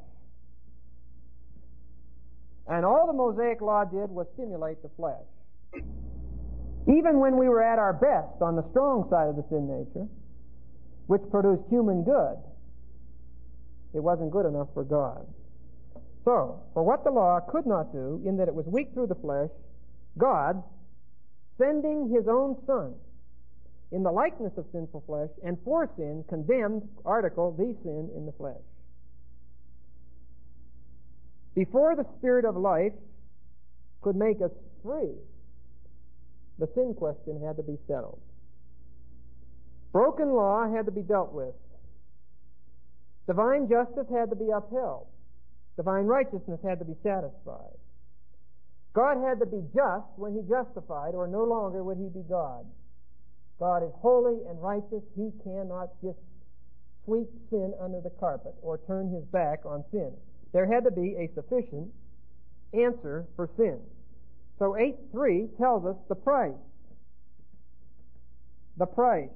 And all the Mosaic law did was stimulate the flesh. Even when we were at our best on the strong side of the sin nature, which produced human good, it wasn't good enough for God. So, for what the law could not do, in that it was weak through the flesh, God, sending His own Son in the likeness of sinful flesh, and for sin, condemned, article, the sin in the flesh. Before the Spirit of life could make us free, the sin question had to be settled. Broken law had to be dealt with. Divine justice had to be upheld. Divine righteousness had to be satisfied. God had to be just when He justified, or no longer would He be God. God is holy and righteous. He cannot just sweep sin under the carpet or turn His back on sin. There had to be a sufficient answer for sin. So 8:3 tells us the price. The price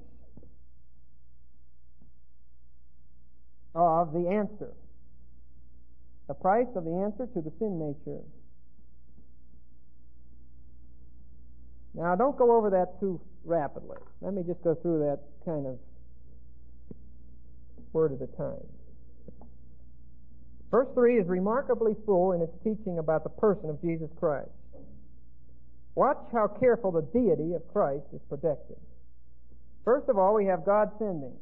of the answer. The price of the answer to the sin nature. Now, don't go over that too rapidly. Let me just go through that kind of word at a time. Verse 3 is remarkably full in its teaching about the person of Jesus Christ. Watch how careful the deity of Christ is protected. First of all, we have God sending.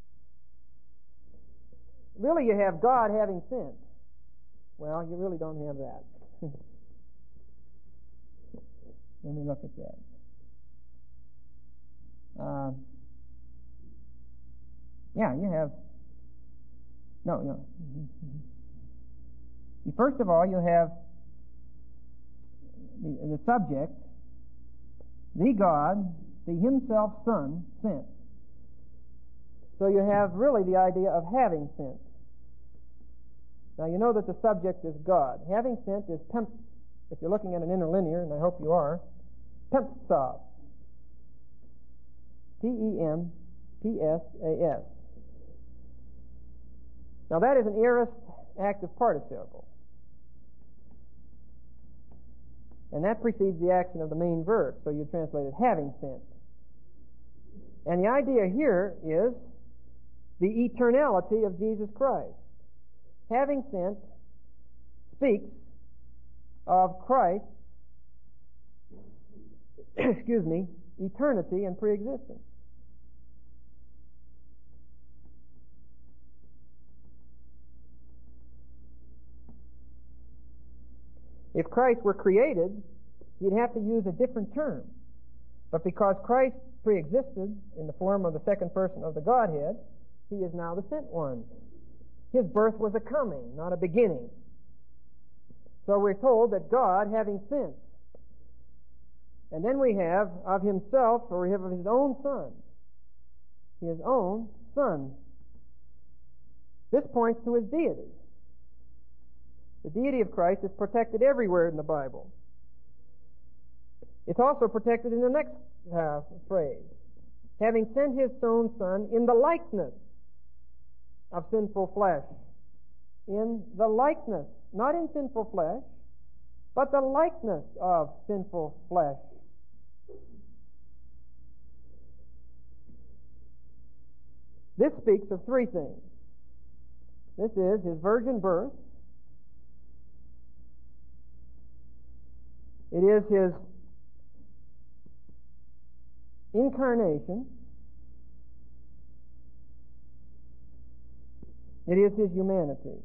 Really, you have God having sent. Well, you really don't have that. Let me look at that. Yeah, you have... No. First of all, you have the subject, the God, the Himself Son, sent. So you have really the idea of having sent. Now you know that the subject is God. Having sent is if you're looking at an interlinear, and I hope you are, tempsas. T-E-M-P-S-A-S. Now that is an aorist active participle. And that precedes the action of the main verb, so you translate it having sent. And the idea here is the eternality of Jesus Christ. Having sent speaks of Christ, eternity and preexistence. If Christ were created, you'd have to use a different term. But because Christ preexisted in the form of the second person of the Godhead, He is now the sent one. His birth was a coming, not a beginning. So we're told that God, having sent, and then we have of Himself, or we have of His own Son. His own Son. This points to His deity. The deity of Christ is protected everywhere in the Bible. It's also protected in the next phrase. Having sent His own Son in the likeness of sinful flesh. In the likeness, not in sinful flesh, but the likeness of sinful flesh. This speaks of three things. This is His virgin birth. It is His incarnation. It is His humanity.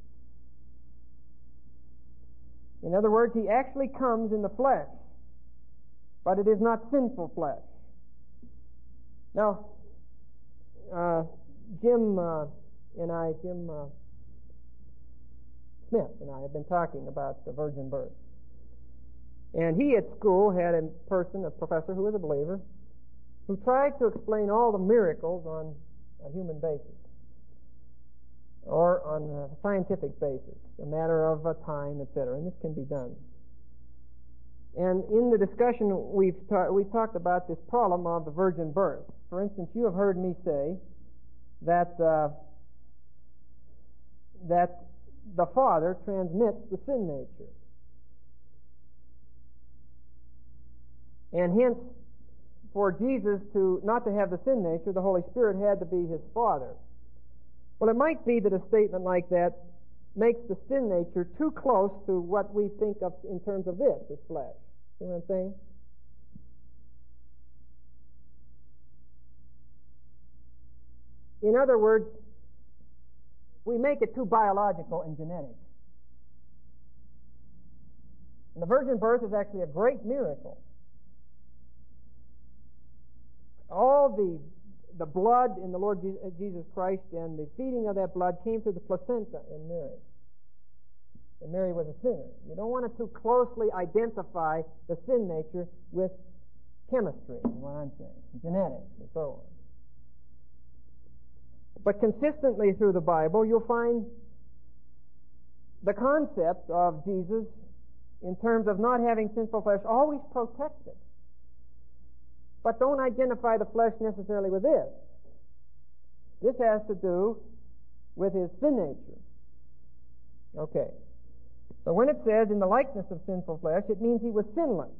In other words, He actually comes in the flesh, but it is not sinful flesh. Now, Jim Smith and I have been talking about the virgin birth. And he at school had a professor who was a believer, who tried to explain all the miracles on a human basis, or on a scientific basis, a matter of time, etc. And this can be done. And in the discussion, we've talked about this problem of the virgin birth. For instance, you have heard me say that the Father transmits the sin nature, and hence, for Jesus not to have the sin nature, the Holy Spirit had to be his Father. Well, it might be that a statement like that makes the sin nature too close to what we think of in terms of this flesh. You know what I'm saying? In other words, we make it too biological and genetic. And the virgin birth is actually a great miracle. All the blood in the Lord Jesus Christ and the feeding of that blood came through the placenta in Mary. And Mary was a sinner. You don't want to too closely identify the sin nature with chemistry, is what I'm saying, genetics, and so on. But consistently through the Bible, you'll find the concept of Jesus in terms of not having sinful flesh always protected. But don't identify the flesh necessarily with this. This has to do with his sin nature. Okay. So when it says in the likeness of sinful flesh, it means he was sinless.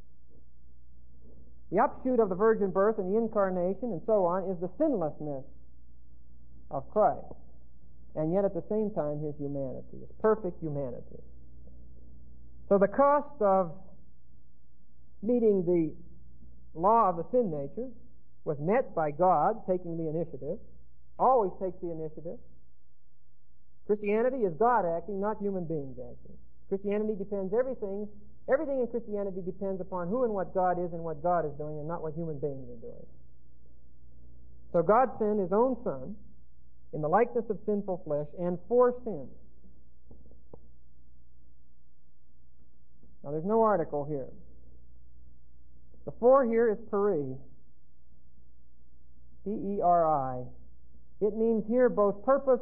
The upshoot of the virgin birth and the incarnation and so on is the sinlessness of Christ. And yet at the same time his humanity, his perfect humanity. So the cost of meeting the law of the sin nature was met by God taking the initiative, always takes the initiative. Christianity is God acting, not human beings acting. Christianity depends everything in Christianity depends upon who and what God is and what God is doing and not what human beings are doing. So God sent his own Son in the likeness of sinful flesh and for sin. Now there's no article here. The for here is peri. P-E-R-I. It means here both purpose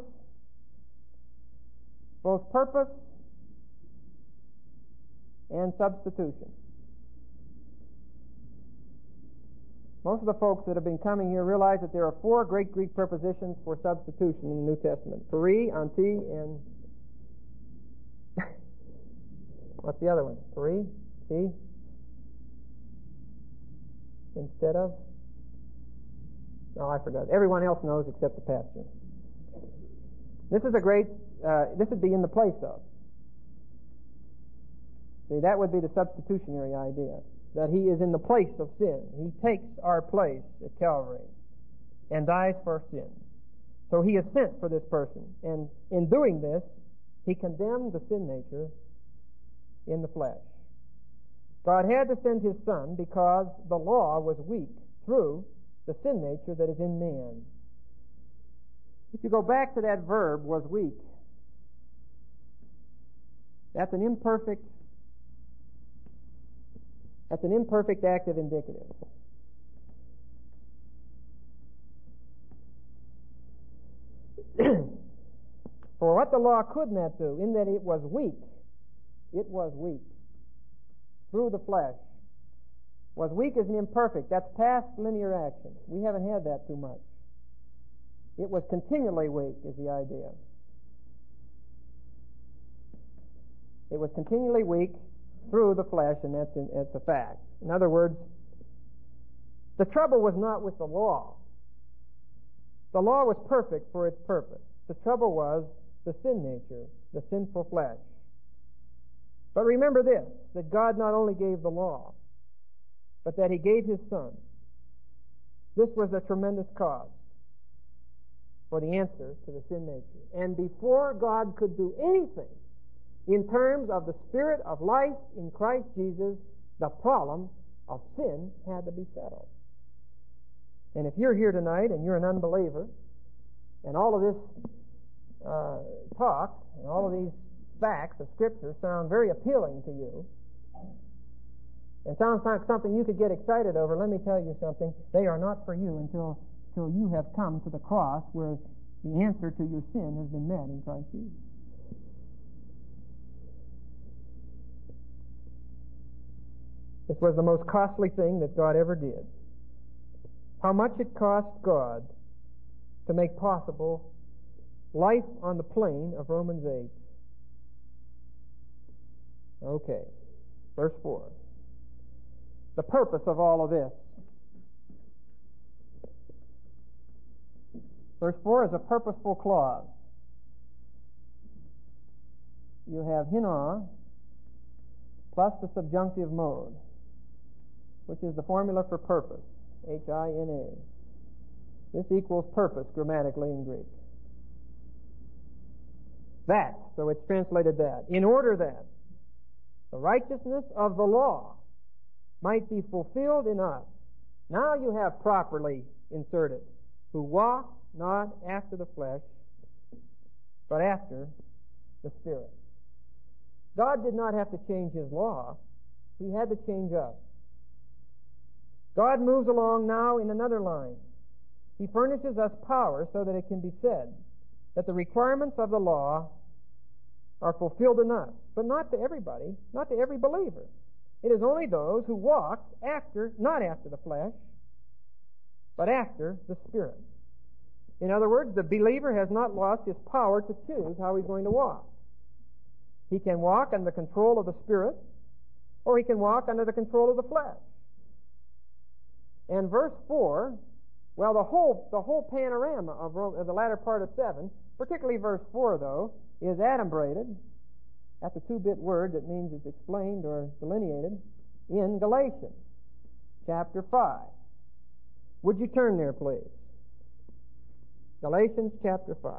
and substitution. Most of the folks that have been coming here realize that there are 4 great Greek prepositions for substitution in the New Testament. Peri, anti, and what's the other one? Peri, see? Instead of? No, I forgot. Everyone else knows except the pastor. This is a great, this would be in the place of. See, that would be the substitutionary idea, that he is in the place of sin. He takes our place at Calvary and dies for sin. So he is sent for this person. And in doing this, he condemned the sin nature in the flesh. God had to send his Son because the law was weak through the sin nature that is in man. If you go back to that verb, was weak, that's an imperfect active indicative. For what the law could not do, in that it was weak through the flesh. Was weak as an imperfect. That's past linear action. We haven't had that too much. It was continually weak is the idea. It was continually weak through the flesh, and that's a fact. In other words, the trouble was not with the law. The law was perfect for its purpose. The trouble was the sin nature, the sinful flesh. But remember this, that God not only gave the law, but that he gave his Son. This was a tremendous cause for the answer to the sin nature. And before God could do anything in terms of the Spirit of life in Christ Jesus, the problem of sin had to be settled. And if you're here tonight and you're an unbeliever, and all of this talk and all of these facts of Scripture sound very appealing to you, and sounds like something you could get excited over, let me tell you something. They are not for you until until you have come to the cross where the answer to your sin has been met in Christ Jesus. This was the most costly thing that God ever did. How much it cost God to make possible life on the plane of Romans 8. Okay, verse 4. The purpose of all of this. Verse 4 is a purposeful clause. You have hina plus the subjunctive mode, which is the formula for purpose, H-I-N-A. This equals purpose grammatically in Greek. That, so it's translated that. In order that the righteousness of the law might be fulfilled in us. Now you have properly inserted, who walk not after the flesh, but after the Spirit. God did not have to change His law. He had to change us. God moves along now in another line. He furnishes us power so that it can be said that the requirements of the law are fulfilled in us, but not to everybody, not to every believer. It is only those who walk after, not after the flesh, but after the Spirit. In other words, the believer has not lost his power to choose how he's going to walk. He can walk under the control of the Spirit, or he can walk under the control of the flesh. And verse 4, well, the whole panorama of the latter part of 7, particularly verse 4, though, is adumbrated. That's a two-bit word that means it's explained or delineated in Galatians chapter 5. Would you turn there, please? Galatians chapter 5.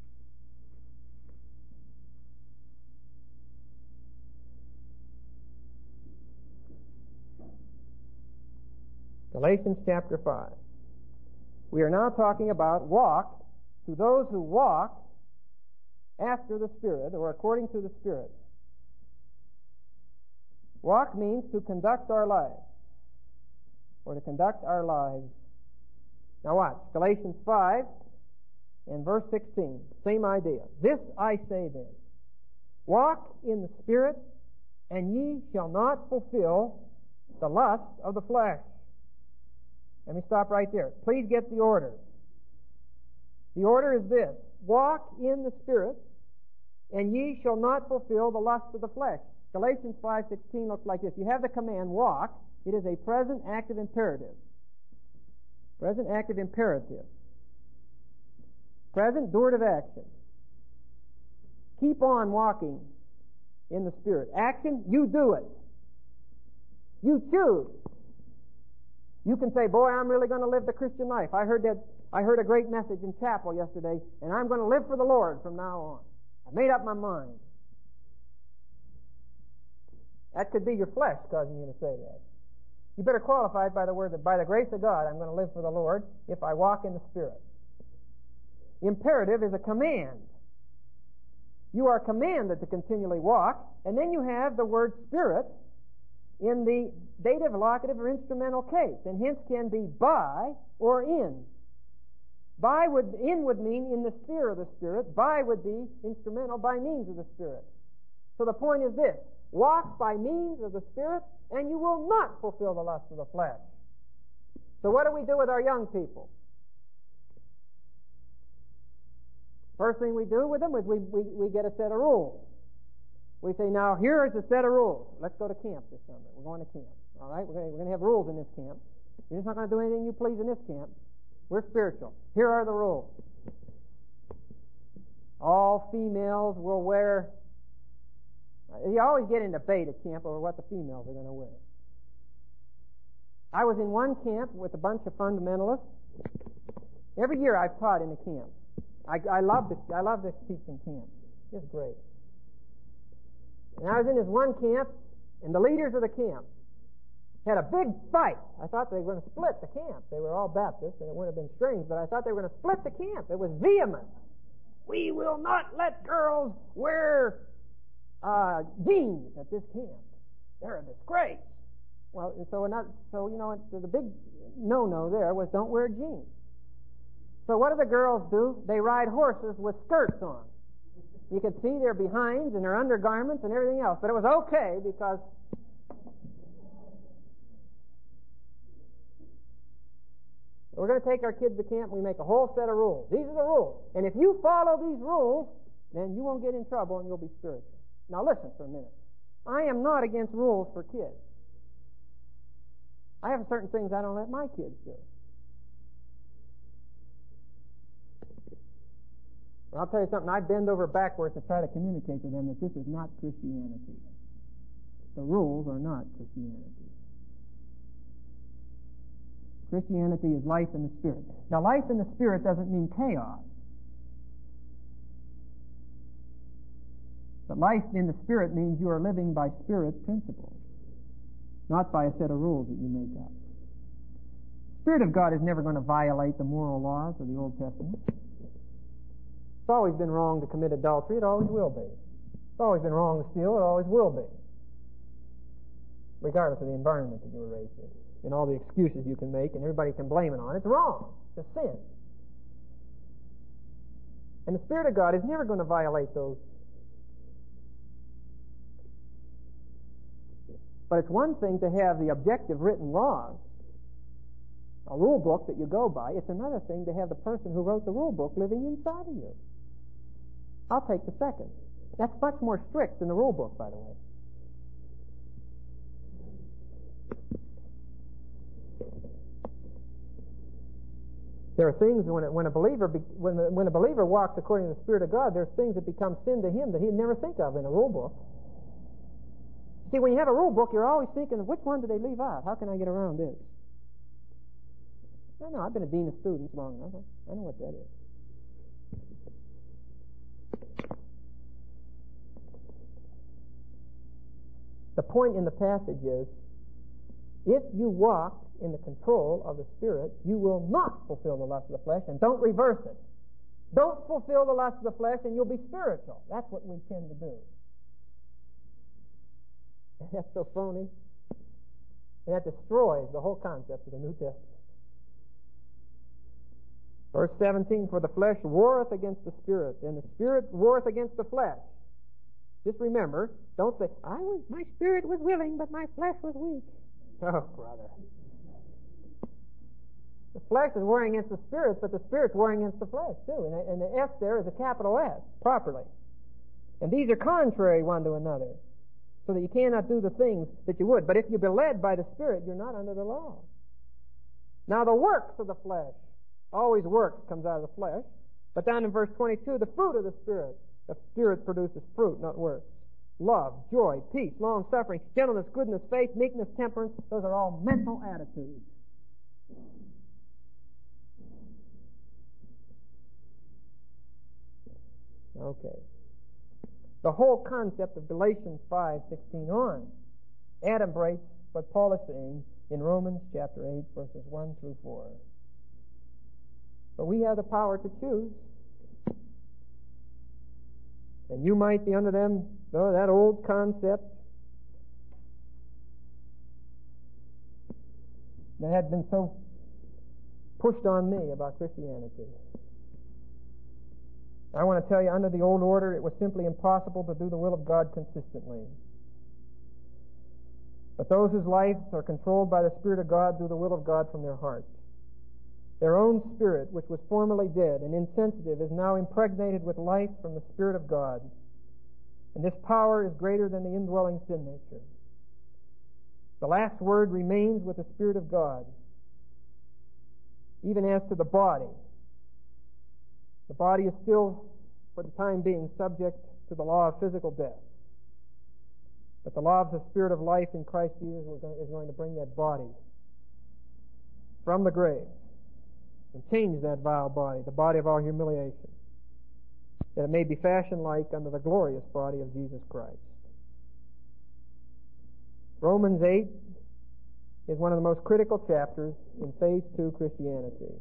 Galatians chapter 5. We are now talking about walk to those who walk after the Spirit, or according to the Spirit. Walk means to conduct our lives, or to conduct our lives. Now watch, Galatians 5 and verse 16, same idea. This I say then, walk in the Spirit, and ye shall not fulfill the lust of the flesh. Let me stop right there. Please get the order. The order is this: walk in the Spirit, and ye shall not fulfill the lust of the flesh. Galatians 5:16 looks like this. You have the command walk. It is a present active imperative. Present active imperative. Present durative action. Keep on walking in the Spirit. Action, you do it. You choose. You can say, boy, I'm really going to live the Christian life. I heard a great message in chapel yesterday, and I'm going to live for the Lord from now on. I made up my mind. That could be your flesh causing you to say that. You better qualify it by the word that by the grace of God, I'm going to live for the Lord if I walk in the Spirit. Imperative is a command. You are commanded to continually walk, and then you have the word Spirit in the dative, locative, or instrumental case, and hence can be by or in. In would mean in the sphere of the Spirit. By would be instrumental by means of the Spirit. So the point is this: walk by means of the Spirit, and you will not fulfill the lust of the flesh. So what do we do with our young people? First thing we do with them is we get a set of rules. We say, now here is a set of rules. Let's go to camp this summer. We're going to camp. All right? We're going to have rules in this camp. You're just not going to do anything you please in this camp. We're spiritual. Here are the rules. All females will wear... You always get in debate at camp over what the females are going to wear. I was in one camp with a bunch of fundamentalists. Every year I've taught in the camp. I love this teaching camp. It's great. And I was in this one camp, and the leaders of the camp had a big fight. I thought they were going to split the camp. They were all Baptists, and it wouldn't have been strange, but I thought they were going to split the camp. It was vehement. We will not let girls wear jeans at this camp. They're a disgrace. Well, the big no-no there was don't wear jeans. So what do the girls do? They ride horses with skirts on. You could see their behinds and their undergarments and everything else. But it was okay because we're going to take our kids to camp. We make a whole set of rules. These are the rules. And if you follow these rules, then you won't get in trouble and you'll be spiritual. Now listen for a minute. I am not against rules for kids. I have certain things I don't let my kids do. I'll tell you something, I bend over backwards to try to communicate to them that this is not Christianity. The rules are not Christianity. Christianity is life in the Spirit. Now, life in the Spirit doesn't mean chaos. But life in the Spirit means you are living by Spirit principles, not by a set of rules that you make up. The Spirit of God is never going to violate the moral laws of the Old Testament. It's always been wrong to commit adultery. It always will be. It's always been wrong to steal. It always will be. Regardless of the environment that you were raised in. And all the excuses you can make and everybody can blame it on. It's wrong. It's a sin. And the Spirit of God is never going to violate those. But it's one thing to have the objective written laws, a rule book that you go by. It's another thing to have the person who wrote the rule book living inside of you. I'll take the second. That's much more strict than the rule book, by the way. There are things when a believer walks according to the Spirit of God, there's things that become sin to him that he'd never think of in a rule book. See, when you have a rule book, you're always thinking, which one do they leave out? How can I get around this? I know, I've been a dean of students long enough. I know what that is. The point in the passage is, if you walk in the control of the Spirit, you will not fulfill the lust of the flesh, and don't reverse it. Don't fulfill the lust of the flesh, and you'll be spiritual. That's what we tend to do. And that's so phony. And that destroys the whole concept of the New Testament. Verse 17, for the flesh warreth against the Spirit, and the Spirit warreth against the flesh. Just remember, don't say, my spirit was willing, but my flesh was weak. Oh, brother. The flesh is warring against the Spirit, but the Spirit's warring against the flesh, too. And the S there is a capital S, properly. And these are contrary one to another, so that you cannot do the things that you would. But if you be led by the Spirit, you're not under the law. Now, the works of the flesh, always works comes out of the flesh. But down in verse 22, the fruit of the Spirit. The Spirit produces fruit, not works. Love, joy, peace, long-suffering, gentleness, goodness, faith, meekness, temperance. Those are all mental attitudes. Okay. The whole concept of Galatians 5:16 on adumbrates what Paul is saying in Romans chapter 8, verses 1 through 4. But we have the power to choose. And you might be under them, that old concept that had been so pushed on me about Christianity. I want to tell you, under the old order, it was simply impossible to do the will of God consistently. But those whose lives are controlled by the Spirit of God do the will of God from their heart. Their own spirit, which was formerly dead and insensitive, is now impregnated with life from the Spirit of God. And this power is greater than the indwelling sin nature. The last word remains with the Spirit of God. Even as to the body. The body is still, for the time being, subject to the law of physical death. But the law of the Spirit of life in Christ Jesus is going to bring that body from the grave and change that vile body, the body of our humiliation, that it may be fashioned like unto the glorious body of Jesus Christ. Romans 8 is one of the most critical chapters in Phase 2 Christianity.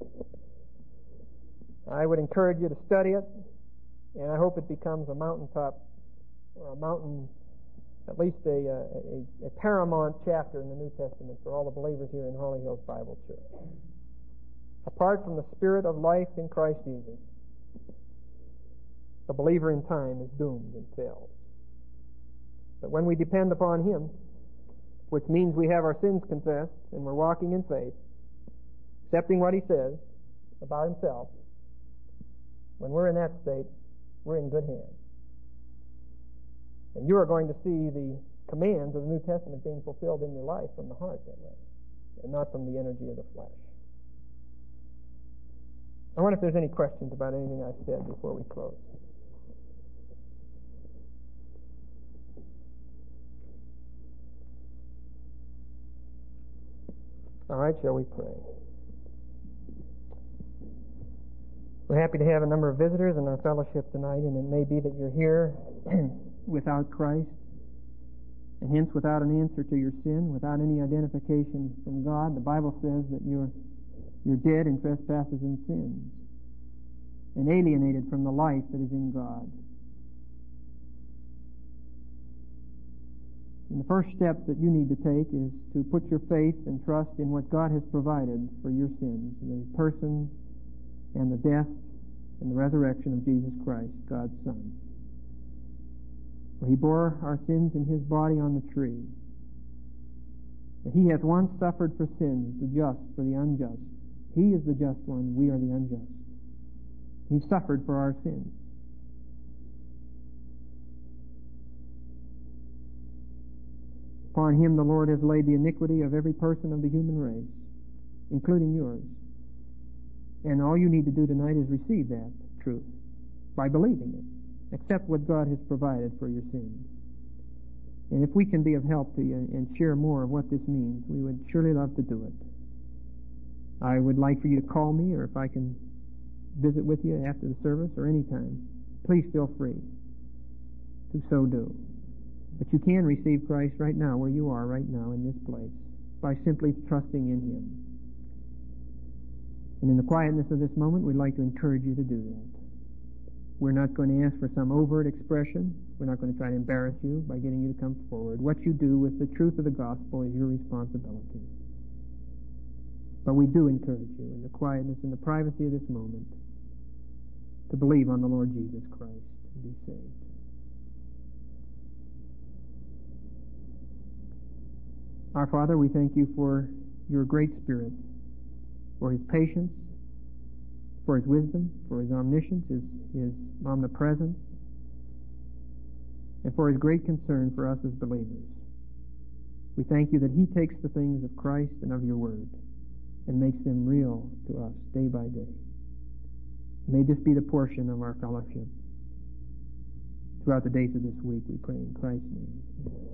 I would encourage you to study it, and I hope it becomes a mountaintop, or a mountain, at least a paramount chapter in the New Testament for all the believers here in Holly Hills Bible Church. Apart from the Spirit of life in Christ Jesus, the believer in time is doomed and fails. But when we depend upon Him, which means we have our sins confessed and we're walking in faith, accepting what He says about Himself, when we're in that state, we're in good hands. And you are going to see the commands of the New Testament being fulfilled in your life from the heart that way, and not from the energy of the flesh. I wonder if there's any questions about anything I said before we close. All right, shall we pray? We're happy to have a number of visitors in our fellowship tonight, and it may be that you're here without Christ, and hence without an answer to your sin, without any identification from God. The Bible says that you're dead in trespasses and sins, and alienated from the life that is in God. And the first step that you need to take is to put your faith and trust in what God has provided for your sins, the person and the death and the resurrection of Jesus Christ, God's Son. For He bore our sins in His body on the tree. That He hath once suffered for sins, the just for the unjust. He is the just one, we are the unjust. He suffered for our sins. Upon Him the Lord has laid the iniquity of every person of the human race, including yours. And all you need to do tonight is receive that truth by believing it. Accept what God has provided for your sins. And if we can be of help to you and share more of what this means, we would surely love to do it. I would like for you to call me, or if I can visit with you after the service or any time, please feel free to so do. But you can receive Christ right now, where you are right now in this place, by simply trusting in Him. And in the quietness of this moment, we'd like to encourage you to do that. We're not going to ask for some overt expression. We're not going to try to embarrass you by getting you to come forward. What you do with the truth of the gospel is your responsibility. But we do encourage you in the quietness and the privacy of this moment to believe on the Lord Jesus Christ and be saved. Our Father, we thank you for your great Spirit, for His patience, for His wisdom, for His omniscience, His omnipresence, and for His great concern for us as believers. We thank you that He takes the things of Christ and of your Word and makes them real to us day by day. May this be the portion of our fellowship throughout the days of this week, we pray in Christ's name.